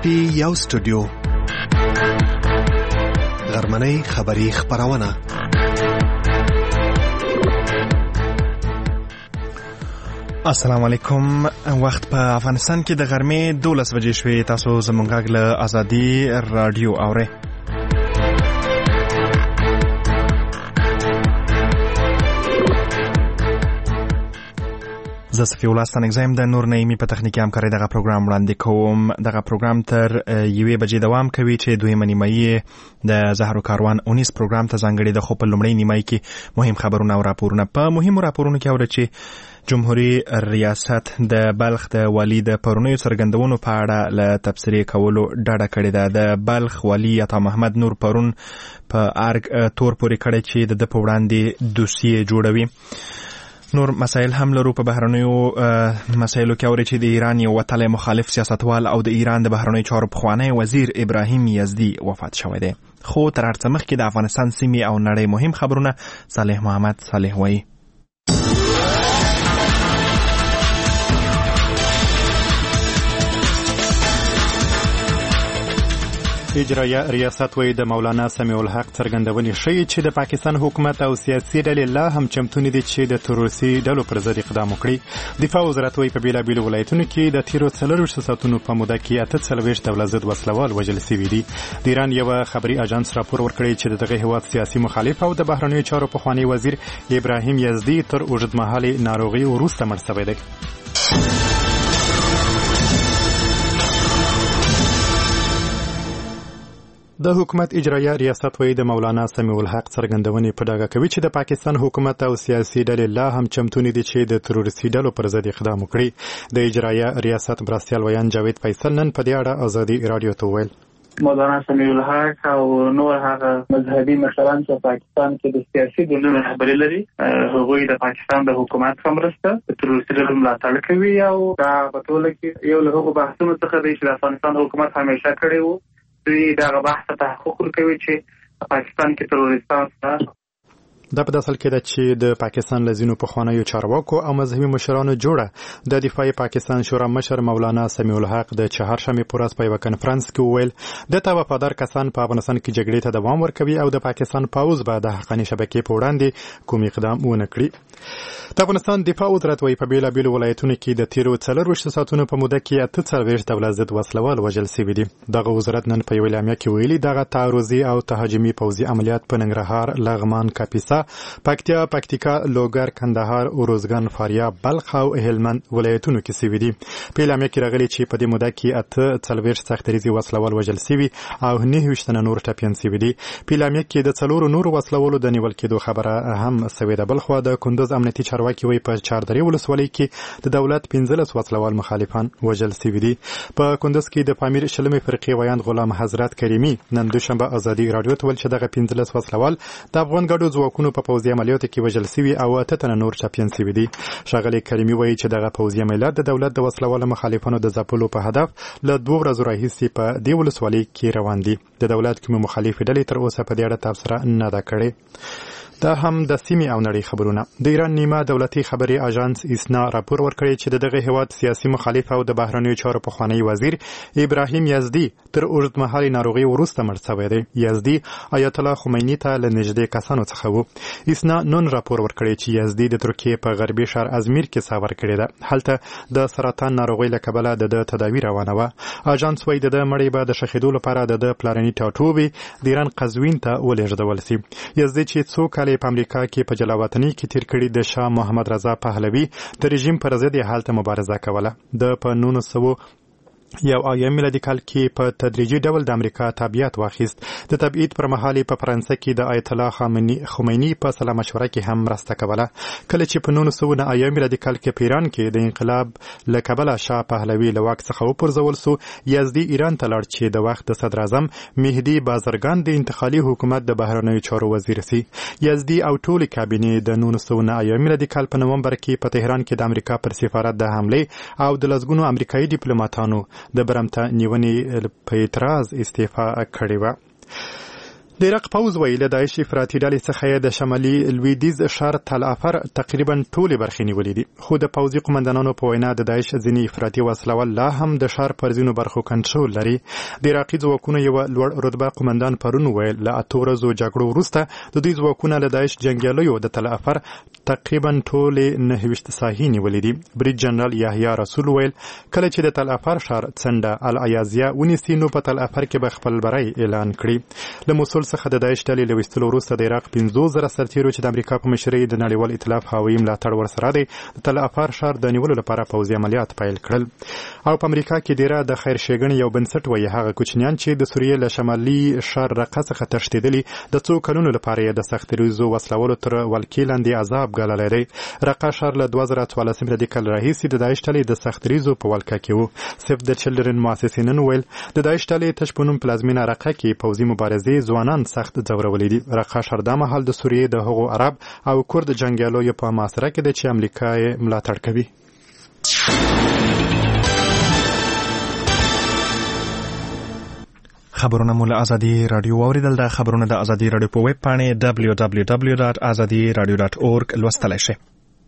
پټي یو سټوډیو غرمنۍ خبری خبرونه. السلام علیکم. وخت په افغانستان کې د غرمې 12 بجې شوې. تاسو زموږ غږ له ازادي رادیو اورئ. زه صفی الله ستانکزایم د نور نعیمی په تخنیکي همکارۍ دغه پروګرام وړاندې کوم. دغه پروګرام تر 1 بجې دوام کوي چې دویمه نیمایي د زهرو کاروان 19 پروګرام ته ځانګړې ده. خو په لومړۍ نیمایي کې مهم خبرونه او راپورونه. په مهمو راپورونو کې اورئ چې جمهوریت ریاست د بلخ د والي د پرونیو څرګندونو په اړه له تبصرې کولو ډډه کړې ده. د بلخ والي عطا محمد نور پرون په ارګ تور پورې کړی چې د په وړاندې دوسیه جوړوي. نور مسایل هم لرو. په بهرنیو مسایلو کې اوري چې د ایران یو وتلی مخالف سیاستوال او د ایران د بهرنیو چارو پخوانی وزیر ابراهیم یزدی وفات شوی دی. خو تر هر څه مخکې د افغانستان سیمې او نړۍ مهم خبرونه صالح محمد صالح وایي. اجرایه ریاست وی د مولانا سمیع الحق څرګندونې ښیي چې د پاکستان حکومت او سیاسي ډلې لا هم چمتونې دي چې د تروریستي ډلو پر ضد اقدام وکړي. دفاع وزارت وی په بیلابیلو ولایتونو کې د تیرو 24 ساعتونو په موده کې 48 دولت ضد وسلوال وژل شوي دي. د ایران یو خبري اژانس راپور ورکړی چې دغه هیواد سیاسي مخالف او د بهرنیو چارو پخوانی وزیر ابراهیم یزدی تر اوږدمهالې ناروغي وروسته مړ شوی دی. د حکومت اجرایه ریاست وی د مولانا سمیع الحق څرګندونې په ډاګه کوي چې د پاکستان حکومت او سیاسي ډلې لا هم چمتونې دي چې د تروریستي ډلو پر ضد اقدام وکړي. د اجرایه ریاست مرستیال ویان جاوید فیصل نن په دې اړه ازادي رادیو ته وویل مولانا سمیع الحق او نور هغه مذهبي مشران چې پاکستان کې د سیاسي ګوندونو رهبري لري هغوی د پاکستان د حکومت سره مرسته د تروریستي ډلو ملاتړ کوي او دا په ټوله کې یو له هغو بحثونو څخه دی چې د افغانستان حکومت همیشه کړی و. دوی دغه بحث ته تحقق ورکوي چې پاکستان کې تروریستان سره دا په داسل کې ده چې د پاکستان لزینو پخوانیو چارواکو او مذهبي مشرانو جوړه د دفاع پاکستان شورا مشر مولانا سمیع الحق د چهارشنبه په ورځ په یو کنفرانس کې وویل د تا وفادار کسان په افغانستان کې جګړې ته دوام ورکوي او د پاکستان پوځ به د حقاني شبکې په وړاندې کوم اقدام ونه کړي. د افغانستان دفاع وزارت وایي په بیلابیلو ولایتونو کې د تیرو 24 ساعتونو په موده کې 48 دولت ضد وسلوال وژل شوي دي. دغه وزارت نن په یو اعلامیه کې ویلي دغه تعرضي او تهاجمي پوځي عملیات په ننګرهار، لغمان، کاپیسا، پکتیا، پکتیکا، لوګر، کندهار، اروزګان، فاریاب، بلخ او هلمند ولایتونو کې شوي دي. په اعلامیه کې راغلي چې په دې موده کې 48 سختریزي وسلوال وژل شوي او 29 تنه نور ټپیان شوي دي. په اعلامیه کې د 4 نورو وسلوالو د نیول کېدو خبره هم شوې ده. بلخوا د کندوز امنیتي چارواکي وایي په چاردرې ولسوالۍ کې د دولت 15 وسلوال مخالفان وژل شوي دي. په کندوز کې د پامیر شلمې فرقې ویاند غلام حضرت کریمي نن دوشنبه ازادي رادیو ته ویل چې دغه 15 وسلوال د افغان ګډو ځواکونو په پوځي عملیاتو کې وژل شوي او 8 تنه نور ټپیان شوي دي. ښاغلي کریمي وایي چې دغه پوځي عملیات د دولت د وسلوالو مخالفانو د ځپلو په هدف له 2 ورځو راهیسې په دې ولسوالۍ کې روان دي. د دولت کومې مخالفې ډلې تر اوسه په دې اړه تبصره نه ده کړې. دا هم د سیمې او نړۍ خبرونه. د ایران نیمه دولتي خبري اژانس اسنا راپور ورکړی چې دغه هیواد سیاسي مخالف او د بهرنیو چارو پخوانی وزیر ابراهیم یزدی تر اوږدمهالې ناروغي وروسته مړ شوی دی. یزدی آیت الله خمیني ته له نږدې کسانو څخه و. اسنا نن راپور ورکړی چې یزدی د ترکیې په غربي ښار ازمیر کې سفر کړی دی. هلته د سرطان ناروغۍ له کبله د تداوی روانه وه. اژانس وایي د مړی به د ښخېدو لپاره د پلارني ټاټوبې د ایران قزوین ته ولېږدول شي. یزدی چې څو په امریکا کې په جلاوطنۍ کې تیر کړي د شاه محمد رضا پهلوي د رژیم پر ضد یې هلته مبارزه کوله. د په 1900 یو آیم میلادي کال کې په تدریجي ډول د امریکا تابعیت واخیست. د تبعید پر مهال په فرانسه کې د آیت الله خمیني په سلا مشوره کې هم مرسته کوله. کله چې په 1900 میلادي کال کې په ایران کې د انقلاب له کبله شاه پهلوي له واک څخه وپرځول شو، یزدي ایران ته لاړ چې د وخت د صدر اعظم مهدي بازرګان د انتقالي حکومت د بهرنیو چارو وزیر شي. یزدي او ټولې کابینې د 1900 میلادي کال په نومبر کې په تهران کې د امریکا پر سفارت د حملې او د لسګونو امریکایي ډیپلوماټانو د برمته نیونې په اعتراض استعفا کړې وه. د عراق پوځ ویل د داعش افراطي ډلې څخه د شمالي لویدیز ښار تل افر تقریبا ټولې برخې نیولې دي، خو د پوځي قومندانانو په وینا د داعش ځینې افراطي وسلوال لا هم د ښار پر ځینو برخو کنټرول لري. د عراقي ځواکونو یو لوړ رتبه قومندان پرون ویل له 8 ورځو جګړو وروسته د دوی ځواکونه له داعش جنګیالیو د تل افر تقریبا ټولې 29 ساحې نیولې دي. بریج جنرال یحیی رسول ویل کله چې د تل افر ښار څنډه العیازیه ونیسي نو په تل افر کې به خپل بری اعلان کړي. له موصل څخه د داعش ډلې له ویستلو وروسته د عراق 15,000 سرتیرو چې د امریکا په مشرۍ د نړیوال ائتلاف هوایي ملاتړ ورسره دی د تل افر ښار د نیولو لپاره پوځي عملیات پیل کړل. او په امریکا کې ډیره د خیر ښېګڼې یو بنسټ وایي هغه کوچنیان چې د سوریې له شمالي ښار رقه څخه تښتېدلي د څو کلونو لپاره یې د سختدریزو وسلوالو تر ولکې لاندې عذاب ګاللی دی. رقه ښار له 2014 میلادي کال راهیسې د داعش ډلې د سختدریزو په ولکه کې و. سیف د چلډرن مؤسسې نن ویل د داعش ډلې تش په نوم پلازمینه رقه کې پوځي مبارزې ځوانان سخت ځورولې دي. رقه ښار دا مهال د سوریې د هغو عرب او کورد جنګیالیو په محاصره کې ده چې امریکا یې ملاتړ کوي. خبرونه مو له ازادي رادیو واوریدل. د خبرونه د ازادي رادیو په ویب پاڼې www.azadiradio.org لوستلی شئ.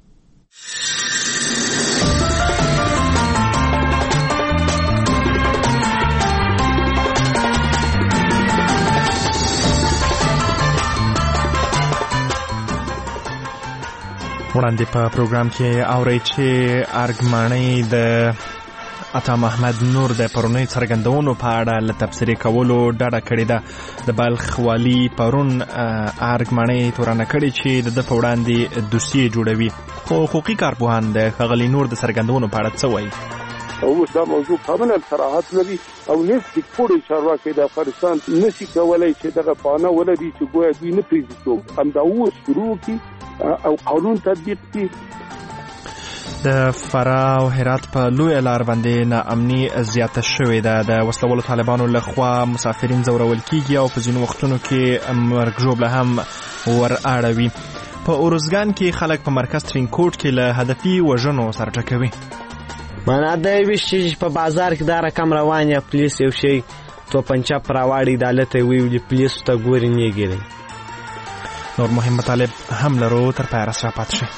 وړاندې په پروګرام کې اورئ چې ارګمانۍ د عطا محمد نور د پرونی څرګندونو په اړه له تبصرې کولو ډډه کړې ده. د بلخ والي پرون ارګمانۍ تورنه کړې چې د په وړاندې دوسیې جوړوي، خو حقوقي کارپوهان د ښاغلي نور د څرګندونو په اړه څه وایي؟ اوس دا موضوع کاملا صراحت لري او هیڅ ټیکپوړی چارواکي د افغانستان نشي کولای چې دغه پانه ولري چې ګویا دوی نه پریږدي همدا اوس شروع کړي او قانون تطبیق کړي. د فراه او هرات په لویه لار باندې ناامني زیاته شوې ده. د وسلوالو طالبانو لخوا مسافرین ځورول کیږي او په ځینو وختونو کې مرګ ژوبله هم ور اړوي. په اروزګان کې خلک په مرکز ترینکوټ کې له هدفي وژنو سر ټکوي. معنا دا وي چې په بازار کې دا رقم روان یا پولیس یو شی توپنچه پراواړي عدالت ویلي پولیس ته ګوري نه ګیري. نور مهم مطالب هم لرو، تر پایه راسره پاتې شئ.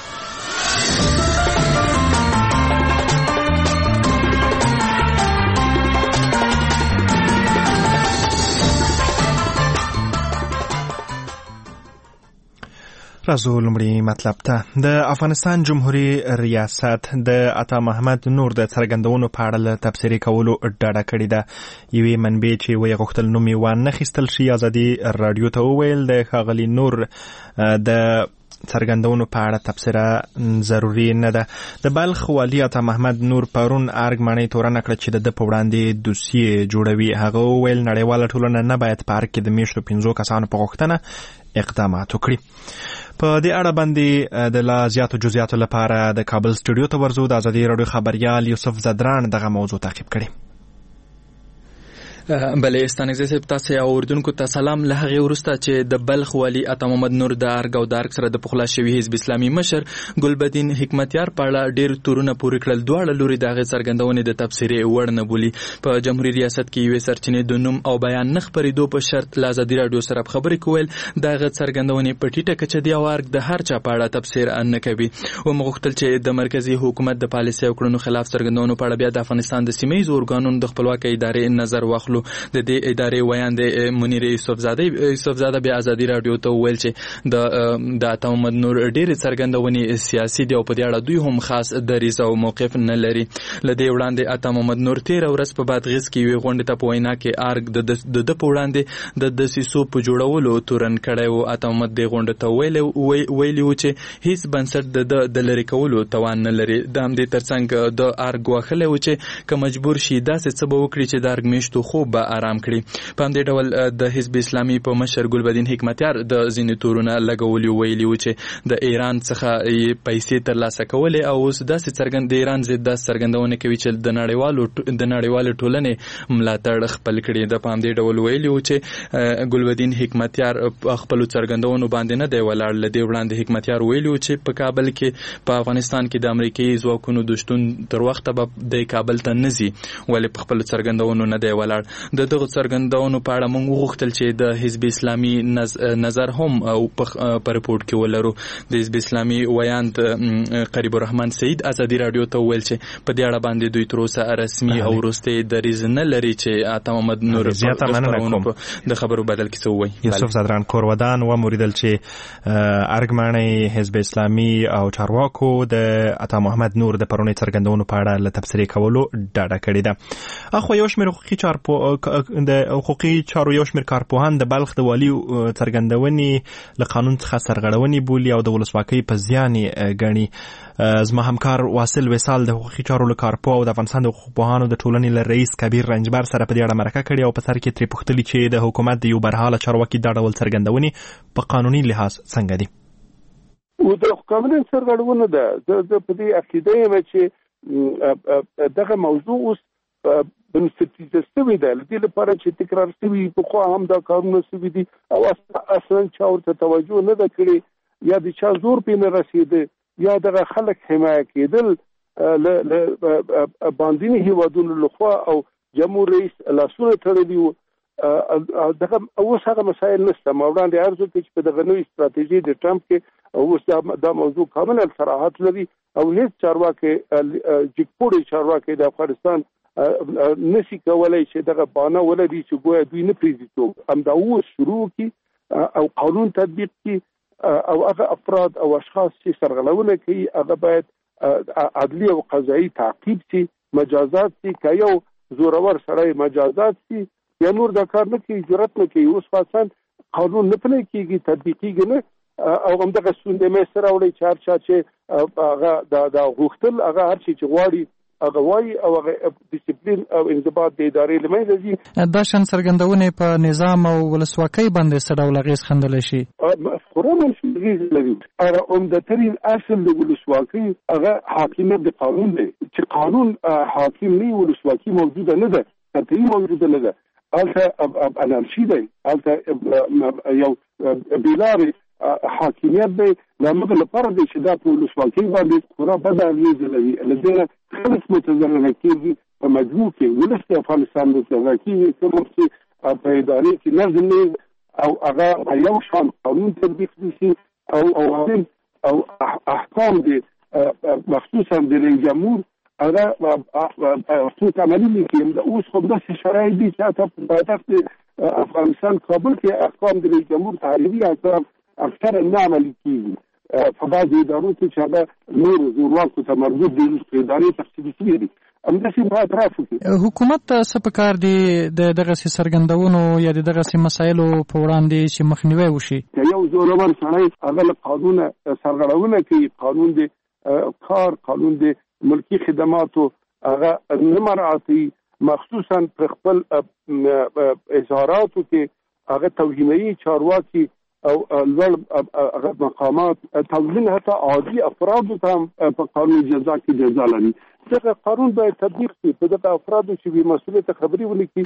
راځو لومړی مطلب ته. د افغانستان جمهوری ریاست د عطا محمد نور د څرګندونو په اړه له تبصرې کولو ډډه کړې ده. یوې منبع چې ویې غوښتل نوم یې وانخیستل شي ازادي راډیو ته وویل د ښاغلي نور د څرګندونو په اړه تبصره ضروري نه ده. د بلخ والي عطا محمد نور پرون ارګمانۍ تورنه کړه چې د په وړاندې دوسیې جوړوي. هغه وویل نړیواله ټولنه نه باید په ارګ کې د میاشتو 15 کسانو په غوښتنه اقدامات وکړي. په دې اړه باندې د لا زیاتو جزئیاتو لپاره د کابل سټوډیو ته ورځو. د ازادي راډیو خبريال یوسف زدران دغه موضوع تعقیب کړي. بلې ستانګزه صاحب تاسو او اردوونکو ته سلام. له هغه وروسته چې د بلخ والی عطا محمد نور د ارګ او د ارګ سره د پخلا شوی حزب اسلامي مشر ګلبدین حکمتیار په اړه ډېر تورونه پورې کړل. دواړه لوري دغه څرګندونې د تبصرې وړ نه بولي. په جمهوریت ریاست کې یو سرچینې د نوم او بیان نه خبرېدو په شرط له ازادي راډیو سره خبرې کول دغه څرګندونې په ټیټه کچه دی او ارګ د هر چا په اړه تبصره نه کوي. او مغختل چې د مرکزی حکومت د پالیسي او کړنو خلاف څرګندونو په اړه بیا د افغانستان د سیمې ارګانونو د خپلواکۍ ادارې نظر واخلو. د دې ادارې ویان د منیر یوسفزاده بیا ازادي راډیو ته ویل چې د عطا محمد نور ډېر څرګندونې سیاسي دی او په دې اړه دوی هم خاص دریځ او موقف نه لري. لدې وړاندې عطا محمد نور 13 ورځ په بادغیس کې وی غونډه ته په وینا کې ارګ د په وړاندې د دسیسو په جوړولو تورن کړی و. عطا محمد د غونډه ته ویلی و چې هیڅ بنسټ د لری کولو توان نه لري. د همدې ترڅنګ د ارګ واخلې و چې که مجبور شي داسې څه به وکړي چې د ارګ میشتو خوب به آرام کړي. په همدې ډول د حزب اسلامي په مشر ګلبدین حکمتیار د ځینې تورونه لګولي ویلي و چې د ایران څخه پیسې ترلاسه کولې او اوس داسې څرګند د ایران ضد داسې څرګندونه کوي چې د نړیوالو ټولنې ملاتړ خپل کړي. د په همدې ډول ویلي و چې ګلبدین حکمتیار خپل څرګندونو باندې نه دی ولاړ. لدې وړاندې حکمتیار ویلي و چې په کابل کې په افغانستان کې د امریکایي ځواکونو د شتون تر وخته به د کابل ته نزي ولې په خپل څرګندونو نه دی ولاړ. د دغه څرګندونو په اړه موږ وغوښتل چې د حزب اسلامي نظر هم او په رپورټ کې ولرو. د حزب اسلامي ویاند قریب الرحمن سعید ازادي رادیو ته ویل چې په دې اړه باندې دوی تر اوسه رسمي او وروستي دریځ نه لري چې عطا محمد نور د خبرو بدل کې څه وایي. یوسف زدران کورودان و موریدل چې ارګماني حزب اسلامي او چارواکو د عطا محمد نور د پرونی څرګندونو په اړه له تبصرې کولو ډاډه کړې ده. اخو یو شمېر حقوقي چارو یو شمېر کارپوهان د بلخ د والي څرګندونې له قانون څخه سرغړونې بولي او د ولسواکۍ په زیان ګڼي. زما همکار واصل وصال د حقوقي چارو له کارپوه او د افغانستان د حقوقپوهانو د ټولنې له رئیس کبیر رنجبر سره په دې اړه مرکه کړې او په سر کې ترې پوښتلي چې د حکومت د یو برحاله چارواکي دا ډول څرګندونې په قانوني لحاظ څنګه دي؟ او د قانون سرغړونه ده. زه په دې عقیده یم چې دغه موضوع اوس بنسټیزه شوې ده، لدې لپاره چې تکرار شوي پخوا هم دا کارونه شوي دي او اصلا چا ورته توجه نه ده کړې یا د چا زور پې نه رسېده یا دغه خلک حمایه کېدل له باندینی هیوادونو لخوا او جمهور رئیس لاسونه تړلي وو. دغه اوس هغه مسایل نشته. ما وړاندې عرض وکړ چې په دغه نوې ستراتیژي د ټرمپ کې اوس دا موضوع کاملا صراحت لري او هیڅ چارواکي جګپوړي چارواکي د افغانستان نشي کولای چې دغه بانه ولري چې ګویا دوی نه پریږدي همدا اوس شروع کی او قانون تطبیق کی او هغه افراد او اشخاص چې سرغړونه کوي هغه باید عدلی او قضایي تعقیب شي، مجازات شي. که یو زورور سړی مجازات شي یا نور دا کار نه کوي، جرأت نه کوي، اوس خاصا قانون نه پلی کېږي، تطبیقیږي نه او همدغه ستونزې منځته راوړي چې هر چا چې هغه دا غوښتل هغه هر شي چې غواړي هغه وایي او هغه ډیسپلین او انضباط د ادارې له منځه ځي. دا شان څرګندونې په نظام او ولسواکۍ باندې څه ډول اغېز ښندلی شي؟ خورا منفي اغېز لري. هغه عمده‌ترین اصل د ولسواکۍ هغه حاکمیت د قانون دی. چې قانون حاکم نه وي ولسواکي موجوده نه ده، قطعي موجوده نه ده. هلته انارشي دی، هلته یو بېلارې حاکمیت دی. لامغه لپاره دی چې دا په ولسواکۍ باندې خورا بده اغېزه لري. له دې نه خلک متضرره کېږي. په مجموع کې ولس د افغانستان متضرره کېږي کوم چې په ادارې کې نظم نه او هغه یو شان قانون تطبیق شي او عوامل او احکام دي مخصوصا د رئیس جمهور هغه څه عملي نه کوي. د اوس خو داسې شرایط دي چې په پایتخت افغانستان کابل کې احکام د رئیس جمهور تعلیمي احکام اکثر نه عملي کېږي. په بعضې ادارو کې چې هغه نور زورواکو ته مربوط دي ادارې تفصیلي شوي دي. همداسې په اطراف کې حکومت ته څه پکار دي د دغسې څرګندونو یا د دغسې مسایلو په وړاندې چې مخنیوی وشي؟ که یو زورور سړی هغه له قانونه سرغړونه کوي، قانون د کار، قانون د ملکي خدماتو هغه نه مراعاتوي، مخصوصا پر خپل اظهاراتو کې هغه توهینوي چارواکي او لوړ مقامات توهین حتی عادي افرادو ته هم په قانون جزا کې جزا لري. دغه قانون باید تطبیق شي. په دغه افرادو چې بې مسؤلیته خبرې ولیکي.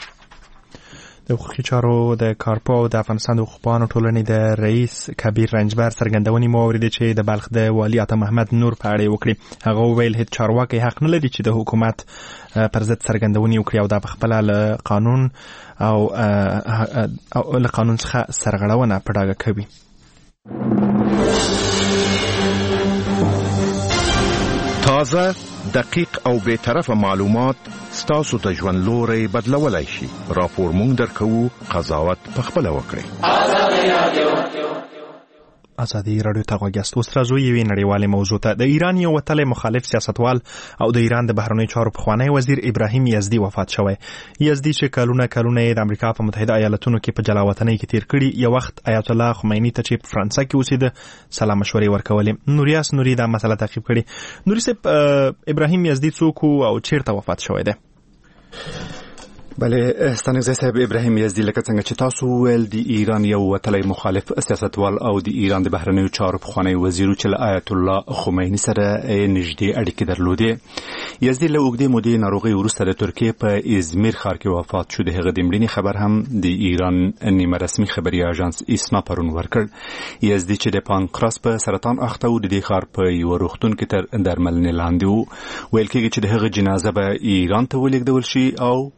د حقوقي چارو د کارپوه او د افغانستان د حقوقپوهانو ټولنې د رئیس کبیر رنجبر څرګندونې مو اورېدې چې د بلخ د والي عطا محمد نور په اړه وکړي. هغه وویل هیڅ چارواکی حق نه لري چې د حکومت پر ضد څرګندونې وکړي او دا پخپله له قانون او له قانون څخه سرغړونه په ډاګه کوي. تازه، دقیق او بے طرفه معلومات ستاسو ته ژوند لوري بدلولای شي. راپور مونږ درکوو، قضاوت پخپله وکړئ. ازادي رادیو ته غوږ یاست. اوس راځو یوې نړیوالې موضوع ته. د ایران یو وتلی مخالف سیاستوال او د ایران د بهرنیو چارو پخوانی وزیر ابراهیم یزدي وفات شوی. یزدي چې کلونه د امریکا په متحده ایالاتونو کې په جلاوطنۍ کې تیر کړي، یو وخت آیت الله خمیني ته چې په فرانسه کې اوسېده سلا مشورې ورکولې. نوریاس نوري دا مسله تعقیب کړي. نوري صاحب، ابراهیم یزدي څوک او چیرته وفات شوی دی؟ بله ستانګزی صاحب، ابراهیم یزدي لکه څنګه چې تاسو ویل د ایران یو وتلی مخالف سیاستوال او د ایران د بهرنیو چارو پخوانی وزیر چې له آیت الله خمیني سره نږدې اړیکې درلودې. یزدي له اوږدې مودې ناروغۍ وروسته د ترکیې په ازمیر ښار کې وفات شو. د هغه د مړینې خبر هم د ایران نیمه رسمي خبري اژانس ایسنا پرون ورکړ. یزدي چې د پانکراس په سرطان اخته و، د دې ښار په یو روغتون کې تر درملنې لاندې و. ویل کېږي چې د هغه جنازه به ایران ته ولېږدول شي او په خپله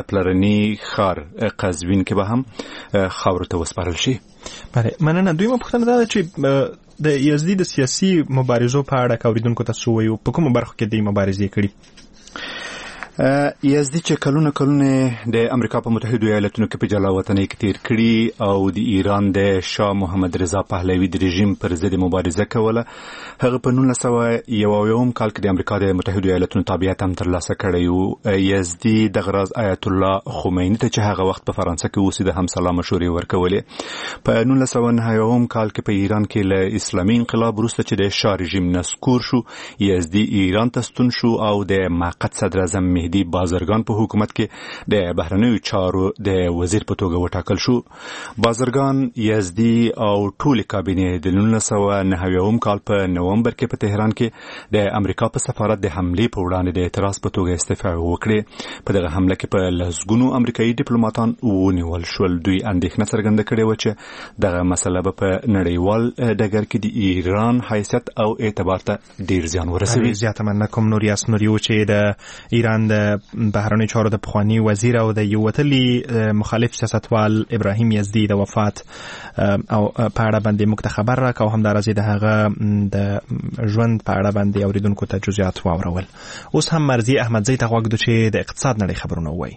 د پلرني ښار قزوین کې به هم خاورو ته وسپارل شي. بله، مننه. دویمه پوښتنه دا ده چې د یزدي د سیاسي مبارزو په اړه که اوریدونکو ته څه ووایو، په کومو برخو کې دوی مبارزې کړي؟ یزدي چې کلونه د امریکا په متحدو ایالاتونو کې په جلا وطنۍ کې تیر کړي او د ایران د شاه محمد رضا پهلوي د رژیم پر ضد مبارزه کوله. هغه په 1991 کال کې د امریکا د متحدو ایالاتونو تابعیت هم ترلاسه کړی و. یزدي دغه راز آیت الله خمیني ته چې هغه وخت په فرانسه کې اوسېده هم سلام مشورې ورکولې. په 1999 کال کې په ایران کې له اسلامي انقلاب وروسته چې د شاه رژیم نسکور شو، یزدي ایران ته ستون شو او د موقت صدر اعظم مهدي بازرگان په حکومت کې د بهرنیو چارو د وزیر په توګه وټاکل شو. بازرگان یزدي او ټول کابینه د 1990 کال په نومبر کې په تهران کې د امریکا په سفارت د حمله په وړاندې د اعتراض په توګه استعفا وکړه. په دغه حمله کې په لسګونو امریکایي ډیپلوماټان ونیول شول. دوی اندېښنه څرګنده کړې و چې دغه مسله به په نړیوال ډګر کې د ایران حیثیت او اعتبار ته ډیر زیان ورسوي. زیاته مننه کوم نوریاس نوریو چې د ایران د بهرنیو چارو د پخوانی وزیر او د یو وتلی مخالف سیاستوال ابراهیم یزدي د وفات او په اړه باندې موږ ته خبر راکاو، هم د راځي د هغه د ژوند په اړه باندې اوریدونکو ته جزئیات واورول. اوس هم مرضی احمدزی ته غوږ دو چې د اقتصاد نړۍ خبرونه وایي.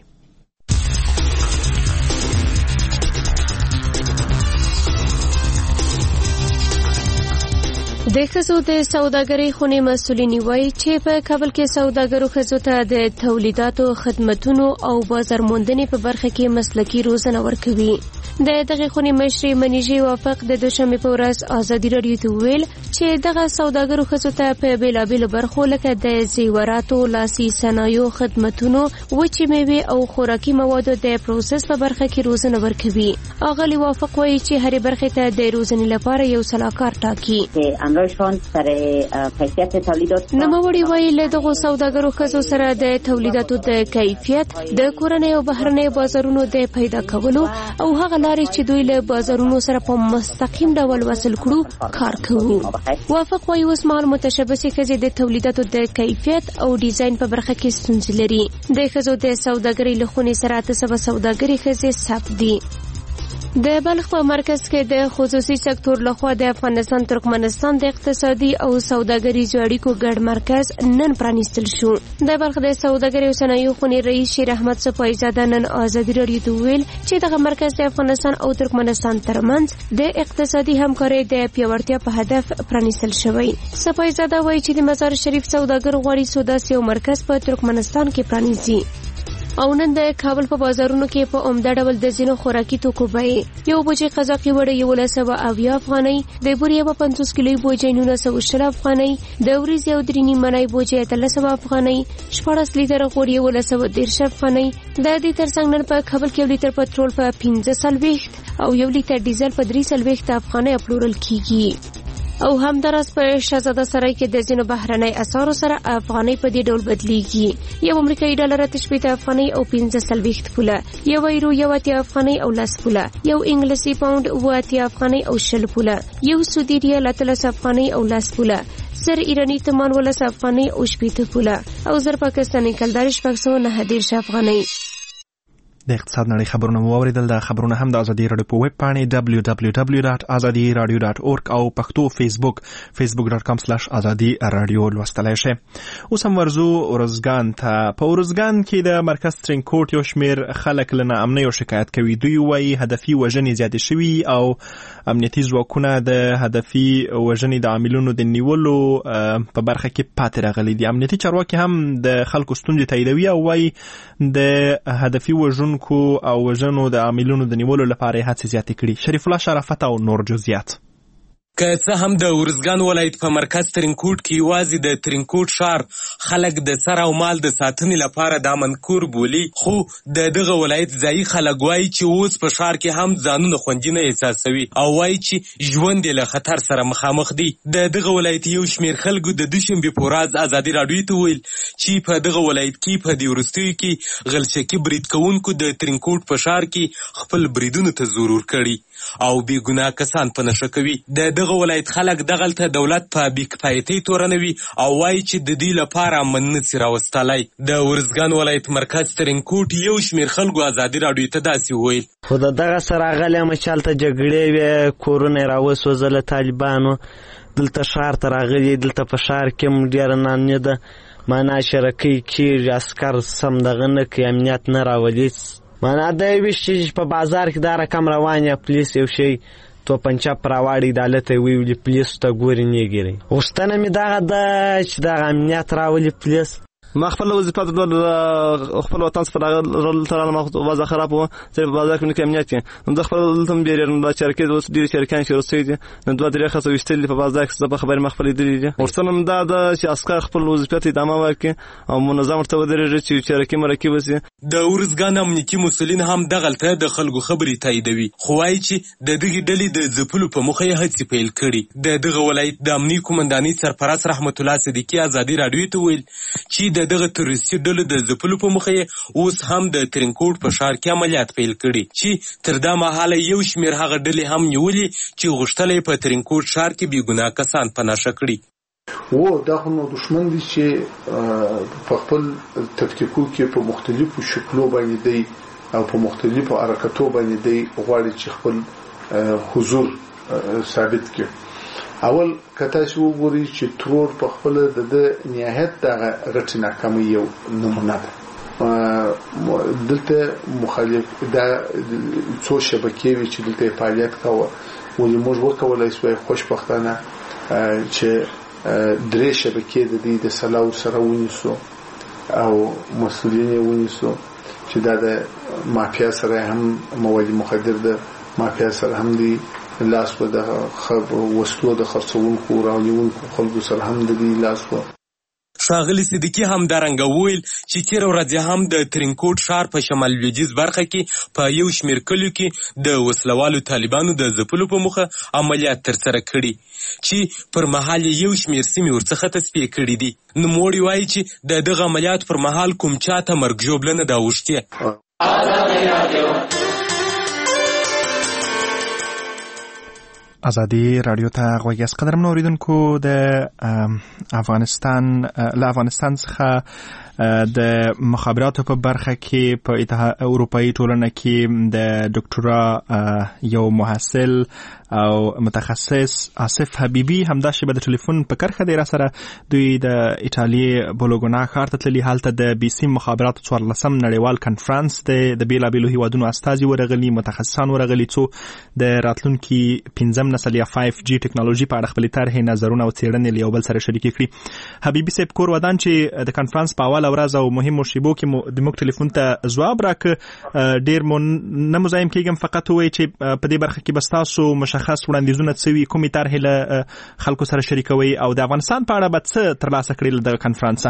د ښځو د سوداګرۍ خونې مسؤلینې وایي چې په کابل کې سوداګرو ښځو ته د تولیداتو، خدمتونو او بازار موندنې په برخه کې مسلکي روزنه ورکوي. د دغه خونې مشر منیژي وافق د دوشنبه په ورځ ازادي راډیو ته ویل چې دغه سوداګرو ښځو ته په بیلابیلو برخو لکه د زیوراتو، لاسي صنایعو، خدمتونو، وچې میوې او خوراکي موادو د پروسس په برخه کې روزنه ورکوي. اغلي وافق وایي چې هرې برخې ته د روزنې لپاره یو سلاکار ټاکي. نوموړي وایي له دغو سوداګرو ښځو سره د تولیداتو د کیفیت، د کورنۍ او بهرنیو بازارونو د پیدا کولو او هغه لارې چې دوی له بازارونو سره په مستقیم ډول وصل کړو کار کوي. وافق وایي اوس مهال متشبثې ښځې د تولیداتو د کیفیت او ډیزاین په برخه کې ستونزې لري. د ښځو د سوداګرۍ له خونې سره 800 سوداګرې ښځې ثبت دي. د بلخ په مرکز کې د خصوصي سکتور لخوا د افغانستان ترکمنستان د اقتصادي او سوداګریزو اړیکو ګډ مرکز نن پرانیستل شو. د بلخ د سوداګرۍ او صنایعو خونې رئیس شیر احمد صفایزاده نن ازادي راډیو ته ویل چې دغه مرکز د افغانستان او ترکمنستان ترمنځ د اقتصادي همکارۍ د پیاوړتیا په هدف پرانیستل شوی. صفایزاده وایي چې د مزار شریف سوداګر غواړي سوداس یو مرکز په ترکمنستان کې پرانیزي. او نن د کابل په بازارونو کې په عمده ډول د ځینو خوراکي توکو بیې یو بوجۍ قزاقي وړه 1180 افغانۍ، د بورې یوه 50 کیلوي بوجۍ 1920 افغانۍ، د وریځې او درې نیمنۍ بوجۍ 1300 افغانۍ، 14 لیتره غوړ 1110 افغانۍ. د دې ترڅنګ نن په کابل کې 1 لیتر پټرول په 15 او 1 لیتر ډیزل په 3 افغانۍ پلورل کیږي. او همداراز په شهزاده سرای کې د ځینو بهرنۍ اسعارو سره افغانۍ په دې ډول بدلیږي. یو امریکایي ډالر 8 افغانۍ او 15 پوله، یو یورو 80 افغانۍ او 10 پوله، یو انګلیسي پاوند 80 افغانۍ او 20 پوله، یو سعودي ریال 13 افغانۍ او 10 پوله، زر ایرانی تمان 12 افغانۍ او 18 پوله، او زر پاکستاني کلدار 619 افغانۍ. د اقتصاد نړۍ خبرونه مو اوریدل. د خبرونه هم د ازادي راډیو په ویب پاڼې www.azadiradio.org او پښتو فیسبوک facebook.com/azadi radio لوستلای شئ. اوس هم ورزو ارزګان ته. په ارزګان کې د مرکز ترینکوټ یو شمیر خلک له ناامنۍ او شکایت کوي. دوی وایي هدفي وژنې زیاتې شوي او امنیتي ځواکونه د هدفي وژنې د عاملونو د نیولو په برخه کې پاتې راغلي دي. امنیتي چارواکي هم د خلکو ستونزې تاییدوي او وایي د هدفي وژنو او وژنو د عاملونو د نیولو لپاره هڅې زیاتې کړي. شریف الله شرافت او نور جزئیات. که څه هم د ارزګان ولایت په مرکز ترینکوټ کې یوازې د ترینکوټ ښار خلک د سر او مال د ساتنې لپاره د امنکور بولي، خو د دغه ولایت ځایي خلک وایي چې اوس په ښار کې هم ځانونه خوندي نه احساسوي او وایي چې ژوند یې له خطر سره مخامخ دی. د دغه ولایت یو شمېر خلکو د دوشنبې په ورځ ازادي راډیو ته ویل چې چې په دغه ولایت کې په دې وروستیو کې غلچکي برید کوونکو د ترینکوټ په ښار کې خپل بریدونو ته زور ورکړي او بې ګناه کسان په نښه کوي. د دغه ولایت خلک دغلته دولت په بېکفایتۍ تورنوي او وایي چې د دوی لپاره امن نسي راوستلی. د ارزګان ولایت مرکز ترینکوټ یو شمېر خلکو ازادي راډیو ته داسې وویل: خو د دغه سره راغلی یم چې هلته جګړې وې، کورونه یې راوسوځله طالبانو، دلته ښار ته راغلي، دلته په ښار کې هم ډېره نانې ده، معنا شرکۍ کېږي، عسکر سم دغه نه کوي، امنیت نه راولي. معنا دا یې ویش چې په بازار کې دا رقم روان یا پولیس یو شی توپنچه پراواړي د هلته یې ویولي پولیسو ته ګوري نه یې ګیرئ. غوښتنه مې دغه ده چې دغه امنیت راولي پولیس. ما خپل وظیفه د خپل وطن څخه راغلم، وضع خراب و، زه په بازار کې امنیت یم، نو د خپل دلته هم بیرېږم. دا چرکې اوس ډېرې چرکیان چې روسۍ دي، نو 2-3 خسه ویشتلي دي په بازار کې، زه په خبرې ما خپل لیدلي دي. غوښتنه مې دا ده چې عسکر خپل وظیفه ته ادامه ورکړي او منظم ورته ودرېږي چې چرکې مرکې وسي. د ارزګان امنیتي مسؤلین هم دغلته د خلکو خبرې تاییدوي، خو وایي چې د دغې ډلې د ځپلو په موخه یې هڅې پیل کړي. د دغه ولایت د امنیي قومندانۍ سرپرست رحمت الله صدیقي ازادي راډیو ته ویل چې د دغه تروریستي ډلو د ځپلو په موخه یې اوس هم د ترینکوټ په ښار کې عملیات پیل کړي، چې تر دا مهاله یو شمېر هغه ډلې هم نیولي چې غوښتل یې په ترینکوټ ښار کې بې ګناه کسان په نښه کړي. دا خو نو دښمن دي چې په خپل تکتیکو کې په مختلفو شکلو باندې دی او په مختلفو حرکتو باندې دی غواړي چې خپل حضور ثابت کړي. اول کته شو وګوري چې ترور په خپل د نهایت دغه غټ ناکامي یو نمونه ده. دلته مخالف دا څو شبکې وی چې دلته فعالیت کاوه، ولې موږ وکولای شو خوشبختانه چې درې شبکې د دې د سلاو سره ونیسو او مسؤلین یې ونیسو چې دا د مافیا سره هم مواد مخدر د مافیا سره هم دی لاس په د وسلو د خرڅونکو راونیونکو خلکو سره هم د دې لاس و. ښاغلي صدیقي همدارنګه وویل چې تېره ورځ هم د ترینکوټ ښار په شمال لویدیځ برخه کې په یو شمېر کلیو کې د وسلوالو طالبانو د ځپلو په موخه عملیات ترسره کړي چې پر مهال یو شمېر سیمې ورڅخه تصفیه کړي دي. نوموړي وایي چې د دغه عملیاتو پر مهال کوم چاته مرګ ژوبله نه ده اوښتې. ازادي رادیو ته غوږ یاست. قدرمن اوریدونکو، د افغانستان څخه د مخابراتو په برخه کې په اروپایي ټولنه کې د ډاکټورا یو محصل او متخصص آصف حبیبی همدا شی به د ټلیفون په کرخه دی را سره. دوی د ایټالیا بولوګنا ښار ته تللي، هلته د بي سي مخابراتو 14 نړیوال کنفرانس دی، د بیلابیلو هیوادونو استازي ورغلي، متخصصان ورغلي، څو د راتلونکي 5 نسل یا 5G ټکنالوژي په اړه خپل طرحې، نظرونه او څېړنې له یو بل سره شریکې کړي. حبیبي صاحب کور ودان چې د کنفرانس په اوله ورځ او مهمو شیبو کې د موږ ټلیفون ته ځواب راکړ. ډېر نه مزاحم کېږم، فقط ووایي چې په دې برخه کې به ستاسو مشخص وړاندیزونه څه وي، کومې طرحې له خلکو سره شریکوي او د افغانستان په اړه به څه ترلاسه کړي له دغه کنفرانسه.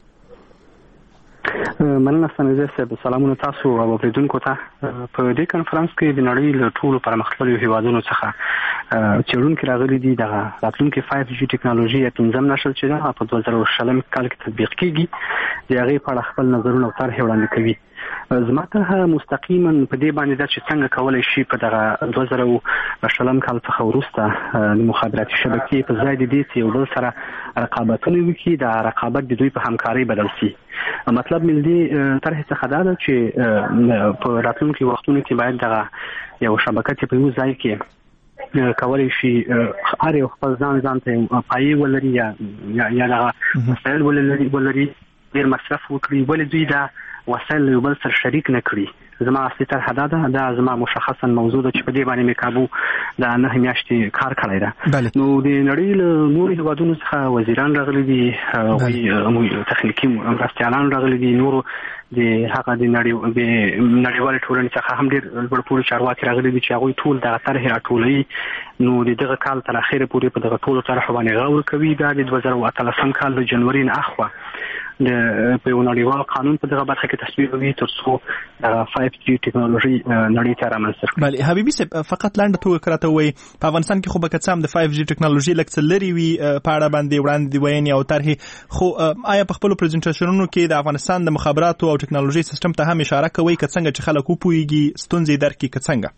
مننه ستنیزه صاحب، سلامونه تاسو او اوریدونکو ته. په دې کنفرانس کې د نړۍ له ټولو پرمختللو هیوادونو څخه څېړونکي راغلي دي. دغه راتلونکي 5G ټکنالوژي یا 5م نسل چې ده په 2020 کال کې تطبیق کیږي، د هغې په اړه خپل نظرونه او طرحې وړاندې کوي. زما طرحه مستقیما په دې باندې ده چې څنګه کولی شي په دغه 2020 کال څخه وروسته د مخابراتي شبکې په ځای د دې چې یو بل سره رقابتونه وکړي، د رقابت د دوی په همکارۍ بدل شي. مطلب مې دې طرحې څخه دا ده چې په راتلونکي وختونو کې باید دغه یو شبکه چې په یو ځای کې کولی شي هر یو خپل ځان ته پایې ولري یا دغه وسایل ولري، ډېر مصرف وکړي، ولې دوی دا وسایل یو بل سره شریک نه کړي. زما اصلي طرحه دا زما مشخصا موضوع ده چې په دې باندې مې کابو د 9 میاشتې کار کړی ده. نو د نړۍ له نورو هیوادونو څخه وزیران راغلي دي، تخنیکي مرستیالان راغلي دي، نورو د هغه د نړیوالې ټولنې څخه هم ډېر لوړ پوړي چارواکي راغلي دي چې هغوی ټول دغه طرحې راټولوي. نو د دغه کال تر اخره پورې په دغه ټولو طرحو باندې غور کوي. دا د 2018 کال د جنوري نه اخوا په یو نړیوال قانون په دغه برخه کې تصویبوي ترڅو د 5G ټیکنالوژي نړۍ ته رامنځته کړي. بله حبیبي صاحب فقط لنډه توګه کراته وایي په افغانستان کې خو به که څه هم د 5G ټیکنالوژي لږ څه لرې وي په اړه باندې وړاندې ویونې او طرحې، خو آیا په خپلو پریزنټیشنونو کې د افغانستان د مخابراتو او ټیکنالوژي سیستم ته هم اشاره کوئ که څنګه چې خلک وپوهېږي ستونزې درک کړي که څنګه؟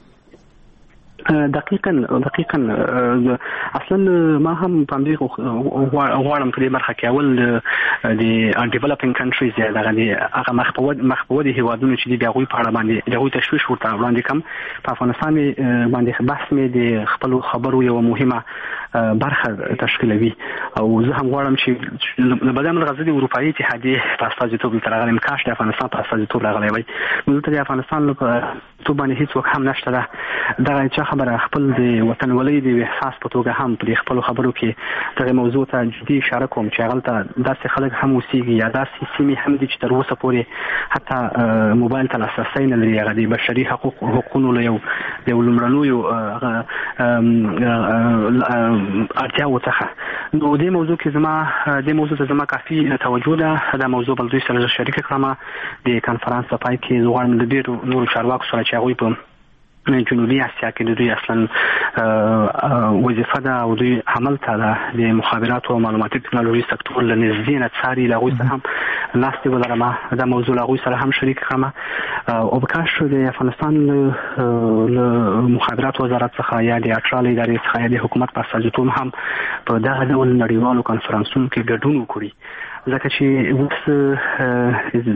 دقیقاً اصلا ما هم په دې غواړم په دې برخه کې اول د ډیولپینګ کنټریز یا دغه هغه مخبودي هیوادونو چې د هغوی په اړه باندې د هغوی تشویش ورته وړاندې کوم. په افغانستان باندې بحث مې د خپلو خبرو یوه مهمه برخه تشکیلوي او زه هم غواړم چې د بدن غزه د اروپایي اتحادیې په استازیتوب دلته راغلی یم، کاش د افغانستان په استازیتوب راغلی وای. نو دلته د افغانستان په توګه باندې هیڅوک هم نشته ده. دغه چا خبره خپل د وطنولۍ د احساس په توګه هم په خپلو خبرو کې دغه موضوع ته جدي اشاره کوم چې هغلته داسې خلک هم اوسېږي یا داسې سیمې هم دي چې تر اوسه پورې حتی موبایل ته لاسرسی نه لري. هغه د بشري حقوقونو له یو لومړنیو اړتیاوو څخه. نو دې موضوع ته زما کافي توجه ده. دا موضوع بل دوی سره شریک کړم د کانفرانس په پای کې. زه غواړم د ډېرو نورو چارواکو سره چې هغوی په جنوبي اسیا کې د دوی اصلا وظیفه ده او دوی عمل ته ده د مخابراتو او معلوماتي ټکنالوژي سکتور له نږدې نه څاري. له هغوی سره هم ناستې ولرم، دا موضوع له هغوی سره هم شریک کړم او به کاش د افغانستان له مخابراتو وزارت څخه یا د اټرال ادارې څخه یا د حکومت په استازیتوب هم په دغه ډول نړیوالو کنفرانسونو کې ګډون وکړي، ځکه چې اوس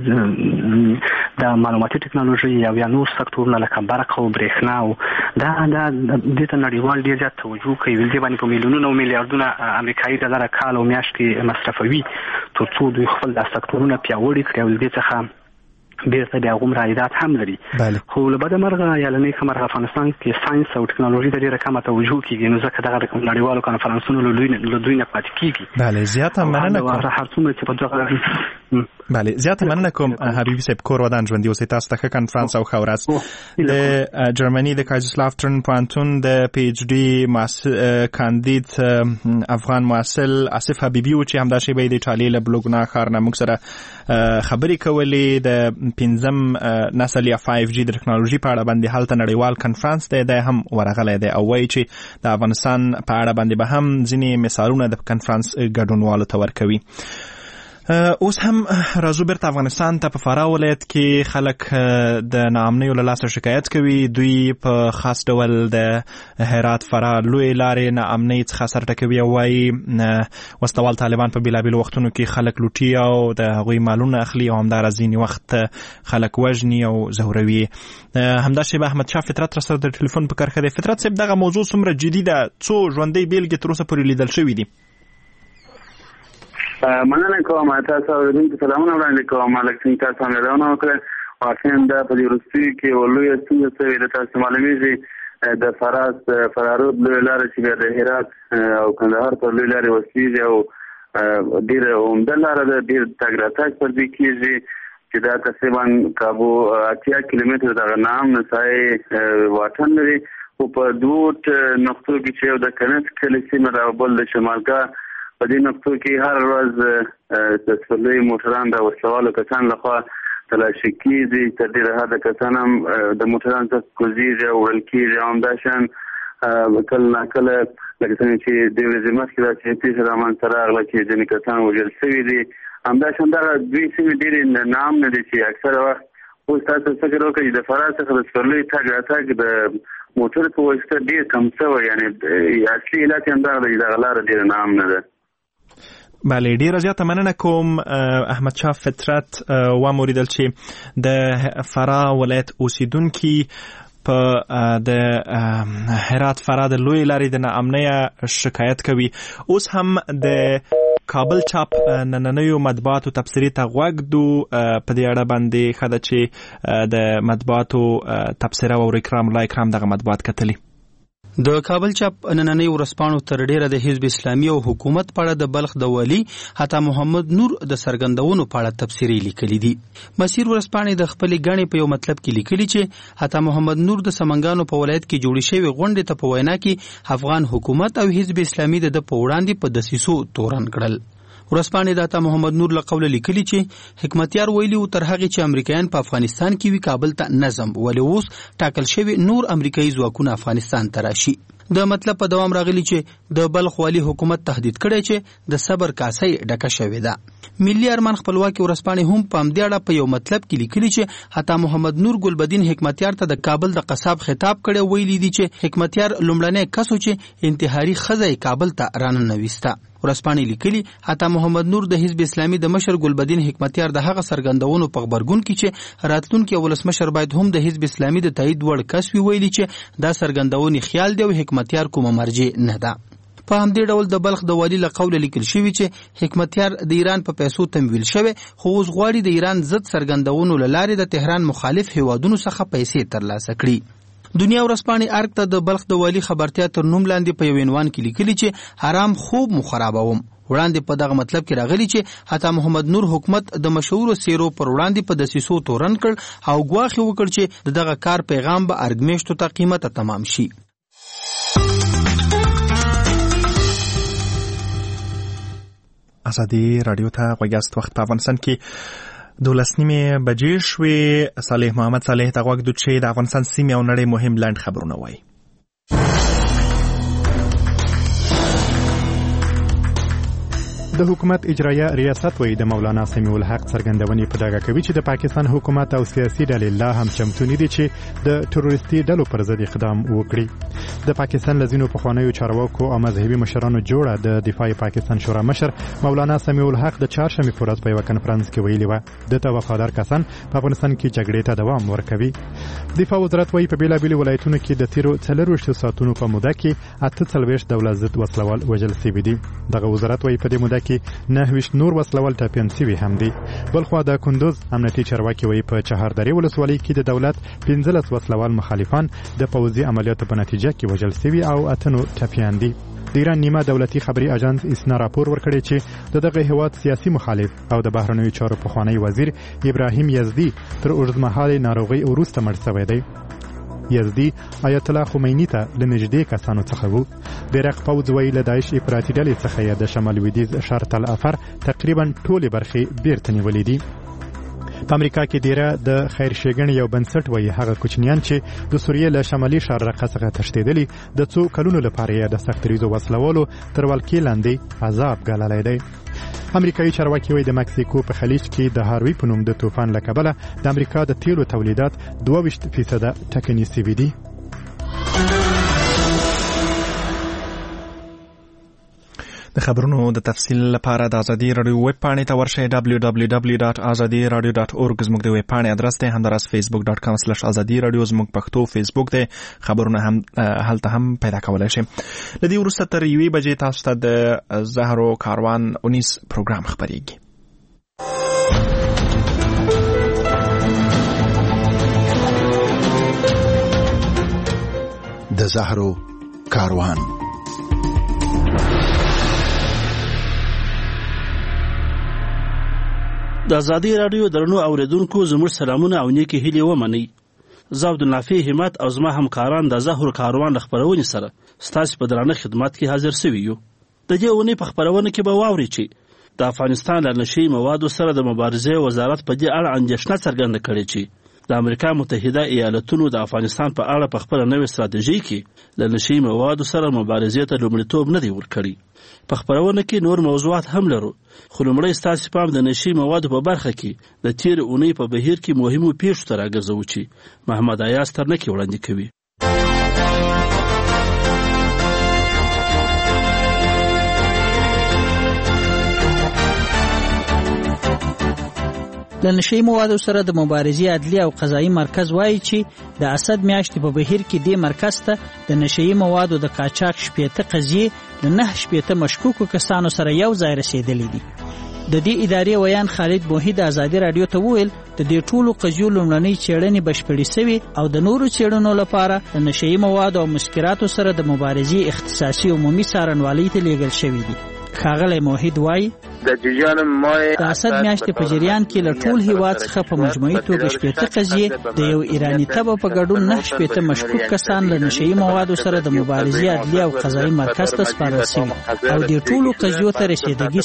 د معلوماتي ټکنالوژي یا نور سکتورونه لکه برق او برېښنا او دا دې ته نړیوال ډېر زیات توجه کوي. دې باندې په میلیونونه او میلیارډونه امریکایي ډالر کال او میاشتې مصرفوي تر څو دوی خپل دا سکتورونه پیاوړي کړي او دې څخه بیرته د هغوم رایدات هم لري. خو له بده مرغه یا له نیکه مرغه افغانستان کې ساینس او ټکنالوژي ته ډېره کمه توجه کېږي، نو ځکه دغه رقم نړیوالو کنفرانسونو له دوی نه پاتې کېږي. بله زیاته مننه کوم. هر څومره چې په دغه بله زیاته مننه کوم حبیبي صاحب. کور ودان ژوندي اوسئ. تاسو ته ښه کنفرانس او ښه ورځ. د جرمني د کایزرسلافټن پوهنتون د پی ایچ ډي کاندید افغان محصل آصف حبیبي و چې همدا شیبه د ایټالیې له بلوګنا ښار نه موږ سره خبرې کولې د 5م نسل یا 5G د ټکنالوژي په اړه باندې هلته نړیوال کنفرانس دی، دا هم ورغلی دی او وایي چې د افغانستان په اړه باندې به هم ځینې مثالونه د کنفرانس ګډونوالو ته ورکوي. اوس هم راځو بیرته افغانستان ته. په فراه ولایت کې خلک د ناامنیو له لاسه شکایت کوي. دوی په خاص ډول د هرات فراه لوی لارې ناامنۍ څخه سر ټکوي او وایي وسوال طالبان په بېلابېلو وختونو کې خلک لوټي او د هغوی مالونه اخلي او همداراز ځینې وخت خلک وژني او ځوروي. همدا شیبه احمدشاه فطرت را سره د ټلیفون په کرښه دی. فطرت صاحب دغه موضوع څومره جدي ده؟ څو ژوندۍ بیلګې تر اوسه پورې لیدل شوي دي؟ مننه کوم. تاسو اورېدونکو ته سلامونه وړاندې کوم. ملک سنګ تاسو هم یادونه وکړه. واقعا دا په دې وروستیو کې یوه لویه ستونزه شوې ده. تاسو معلومېږي د فرارود لویه لاره چې بیا د هرات او کندهار پر لویه لارې وصلېږي او ډېره عمده لاره ده. ډېر تګ راتګ پر دې کېږي چې دا تقریبا کابو 80 کیلومتره دغه نام نسایي واټن لري. خو په دوو نقطو کې چې یو د کنت کلي سیمه ده او بل د شمالګاه، په دې نقطو کې هر ورځ د سپرلۍ موټران د وسلوالو کسان لخوا تلاشي کېږي. تر ډېره حده کسان هم د موټران څخه کوزېږي او وړل کېږي. همداشان کله ناکله لکه څنګه چې د ورځې مخکې دا چې پیښه رامنځته راغله چې ځینې کسان وژل شوي دي. همداشان دغه دوی سیمې ډېرې ناامنه دي چې اکثره وخت اوس تاسو فکر وکړئ د فراه څخه د سپرلۍ تګ راتګ د موټر په واسطه ډېر کم شوی. یعنې اصلي علت یې همدغه دی چې دغه لاره ډېره ناامنه ده. بله ډیره زیاته مننه کوم احمدشاه فطرت. وموریدل چې د فراه ولایت اوسیدونکي په د هرات فراه د لوی لارې د ناامنۍ شکایت کوي. اوس هم د کابل چاپ نننیو مطبوعاتو تبصرې ته غوږ دو. په دې اړه باندې ښه ده چې د مطبوعاتو تبصره او اکرام الله اکرام دغه مطبوعات کتلي. د کابل چاپ نننۍ ورځپاڼو تر ډیره د حزب اسلامي او حکومت په اړه د بلخ د والي حتی محمد نور د څرګندونو په اړه تبصرې لیکلي دي. مسیر ورځپاڼې د خپلې ګڼې په یو مطلب کې لیکلي چې حتی محمد نور د سمنګانو په ولایت کې جوړې شوې غونډې ته په وینا کې افغان حکومت او حزب اسلامي د په وړاندې په دسیسو تورن کړل. ورسپانې د عطا محمد نور له قوله لیکلي چې حکمتیار ویلي و تر هغې چې امریکایان په افغانستان کې وي کابل ته نظم ولې اوس ټاکل شوي نور امریکایي ځواکونه افغانستان ته راشي. د مطلب په دوام راغلی چې د بلخ والي حکومت تهدید کړی چې د صبر کاسه ډکه شوې ده. ملي ارمان خپلواکي ورسپانې هم په همدې اړه په یو مطلب کې لیکلي چې عطا محمد نور ګلبدین حکمتیار ته د کابل د قصاب خطاب کړی ویلي دي چې حکمتیار لومړنی کس و چې انتحاري ښځه کابل ته راننویسته. ورسپانې لیکلي عطا محمد نور د حزب اسلامي د مشر ګلبدین حکمتیار د هغه څرګندونو په غبرګون کې چې راتلونکي ولسمشر باید هم د حزب اسلامي د تایید وړ کس وي ویلي چې دا څرګندونې خیال دی او حکمتیار کومه مرجع نه ده. په همدې ډول د بلخ د والي له قوله لیکل شوي چې حکمتیار د ایران په پیسو تمویل شوی خو اوس غواړي د ایران ضد څرګندونو له لارې د تهران مخالف هیوادونو څخه پیسې ترلاسه کړي. دنیا ورځپاڼې ارګ ته د بلخ د والي خبرتیا تر نوم لاندې په یو عنوان کې لیکلي چې حرام خوب مو خرابوم. وړاندې په دغه مطلب کې راغلی چې عطا محمد نور حکومت د مشهور سیرو پر وړاندې په دسیسو تورن کړ او ګواښ وکړ چې دغه کار پیغام به ارګ میشتو ته قیمته تمام شي. ازادي رادیو ته غوږ یاست. وخت په افغانستان کې 12:30 بجې شوې. صالح محمد صالح ته غوږ دوت چې د افغانستان سیمې او نړۍ مهم لنډ خبرونه وایي. د حکومت اجرایه ریاست وی د مولانا سمیع الحق څرګندونې په ډاګه کوي چې د پاکستان حکومت او سیاسي ډلې لا هم چمتو نه دي چې د تروریستي ډلو پر ضد اقدام وکړي. د پاکستان لزینو پخوانیو چارواکو او مذهبي مشرانو جوړه د دفاع پاکستان شورا مشر مولانا سمیع الحق د چهارشنبه په ورځ په یو کنفرانس کې ویلي و د وفادار کسان په افغانستان کې جګړې ته دوام ورکوي. دفاع وزارت وی په بیلابیلو ولایتونو کې د تیرو 24 ساعتونو په موده کې 48 دولت ضد وسلوال وژل شوي دي. دغه وزارت وی په دې موده کې 9 نور وسلوال ټاپین شوي هم دي. بلخوا د کندوز امنیتي چارواکي وی په چهاردری ولسوالۍ کې د دولت 15 وسلوال مخالفان د پوځي عملیاتو په نتیجه کې وژل شوي او 8 ټاپیان دي. د ایران نیمه دولتي خبري اژانس اسنا راپور ورکړی چې دغه هیواد سیاسي مخالف او د بهرنیو چارو پخوانی وزیر ابراهیم یزدی تر اوږدمهاله ناروغي وروسته مړ شوی دی. یزدی آیت الله خمینی ته د نږدې کسانو څخه وو. د عراق پوځ وی له داعش افراطي ډلې څخه د شمال لویدیځ شرق الافر تقریبا ټولې برخې بیرته نیولې دي. په امریکا کې ډیره د خیر ښېګڼې یو بنسټ وایي هغه کوچنیان چې د سوریې له شمالي شارقه څخه تښتېدلي د څو کلونو لپاره یې د سخت دریزو وسلوالو تر ولکې لاندې عذاب ګاللی دی. امریکایي چارواکي وایي د مکسیکو په خلیج کې د هاروی په نوم د طوفان له کبله د امریکا د تیلو تولیدات 22% ټکني شوي دي. د خبرونو د تفصیل لپاره د ازادي رادیو ویب پاڼې ته ورشئ www.azadiradio.org زموږ د ویب پاڼې ادرس دی. همداراز facebook.com/azadi radio زموږ پښتو فیسبوک دی. خبرونه هم هلته هم پیدا کولای شئ. لدی وروسته تر 1 بجې تاسو ته د زهرو کاروان 19 پروګرام خبرېږي. د زهرو کاروان. د ازادي رادیو درنو اوریدونکو زموږ سلامونه او نیکی هیلې ومنئ. زه عبدالنافع همت او زما همکاران د زهرو کاروان خبرونې سره ستاسو په درانه خدمت کې حاضر سوي یو. د دې اونۍ په خبرونه کې به واورئ چې د افغانستان له نشي موادو سره د مبارزې وزارت په دې اړه اندېښنه څرګنده کړې چې د امریکا متحده ایالاتونو د افغانستان په اړه په خپله نوې ستراتیژۍ کې له نشي موادو سره مبارزې ته لومړیتوب نه دی ورکړی. په خبرونه کې نور موضوعات هم لرو، خو لومړی ستاسو پام د نشي موادو په برخه کې د تیر اونۍ په بهیر کې مهمو پیښو ته راګرځوو چې محمد ایاز ترنکي وړاندې کوي. د نشي موادو سره د مبارزې عدلي او قضایي مرکز وایي چې د اسد میاشتې په بهیر کې د مرکز ته د نشي موادو د قاچاق 17 قضیې د 9 مشکوکو کسانو سره یو ځای رسیدلې دي. د دې ادارې ویان خالد موحد ازادي رادیو ته وویل د دې ټولو قضیو لومړنۍ څېړنې بشپړې شوې او د نورو څېړنو لپاره د نشي موادو او مسکراتو سره د مبارزې اختصاصي عمومي څارنوالۍ ته لیږل شوي دي. ښاغلی موحد وایي د اسد میاشتې په جریان کې له ټول هیواد څخه په مجموعي توګه 80 قضیې د یو ایرانی تبه په ګډون 9 مشکوک کسان له نشئی موادو سره د مبارزې عدلیه او قضایي مرکز ته سپارل شوي او د ټولو قضیو ته رسیدګي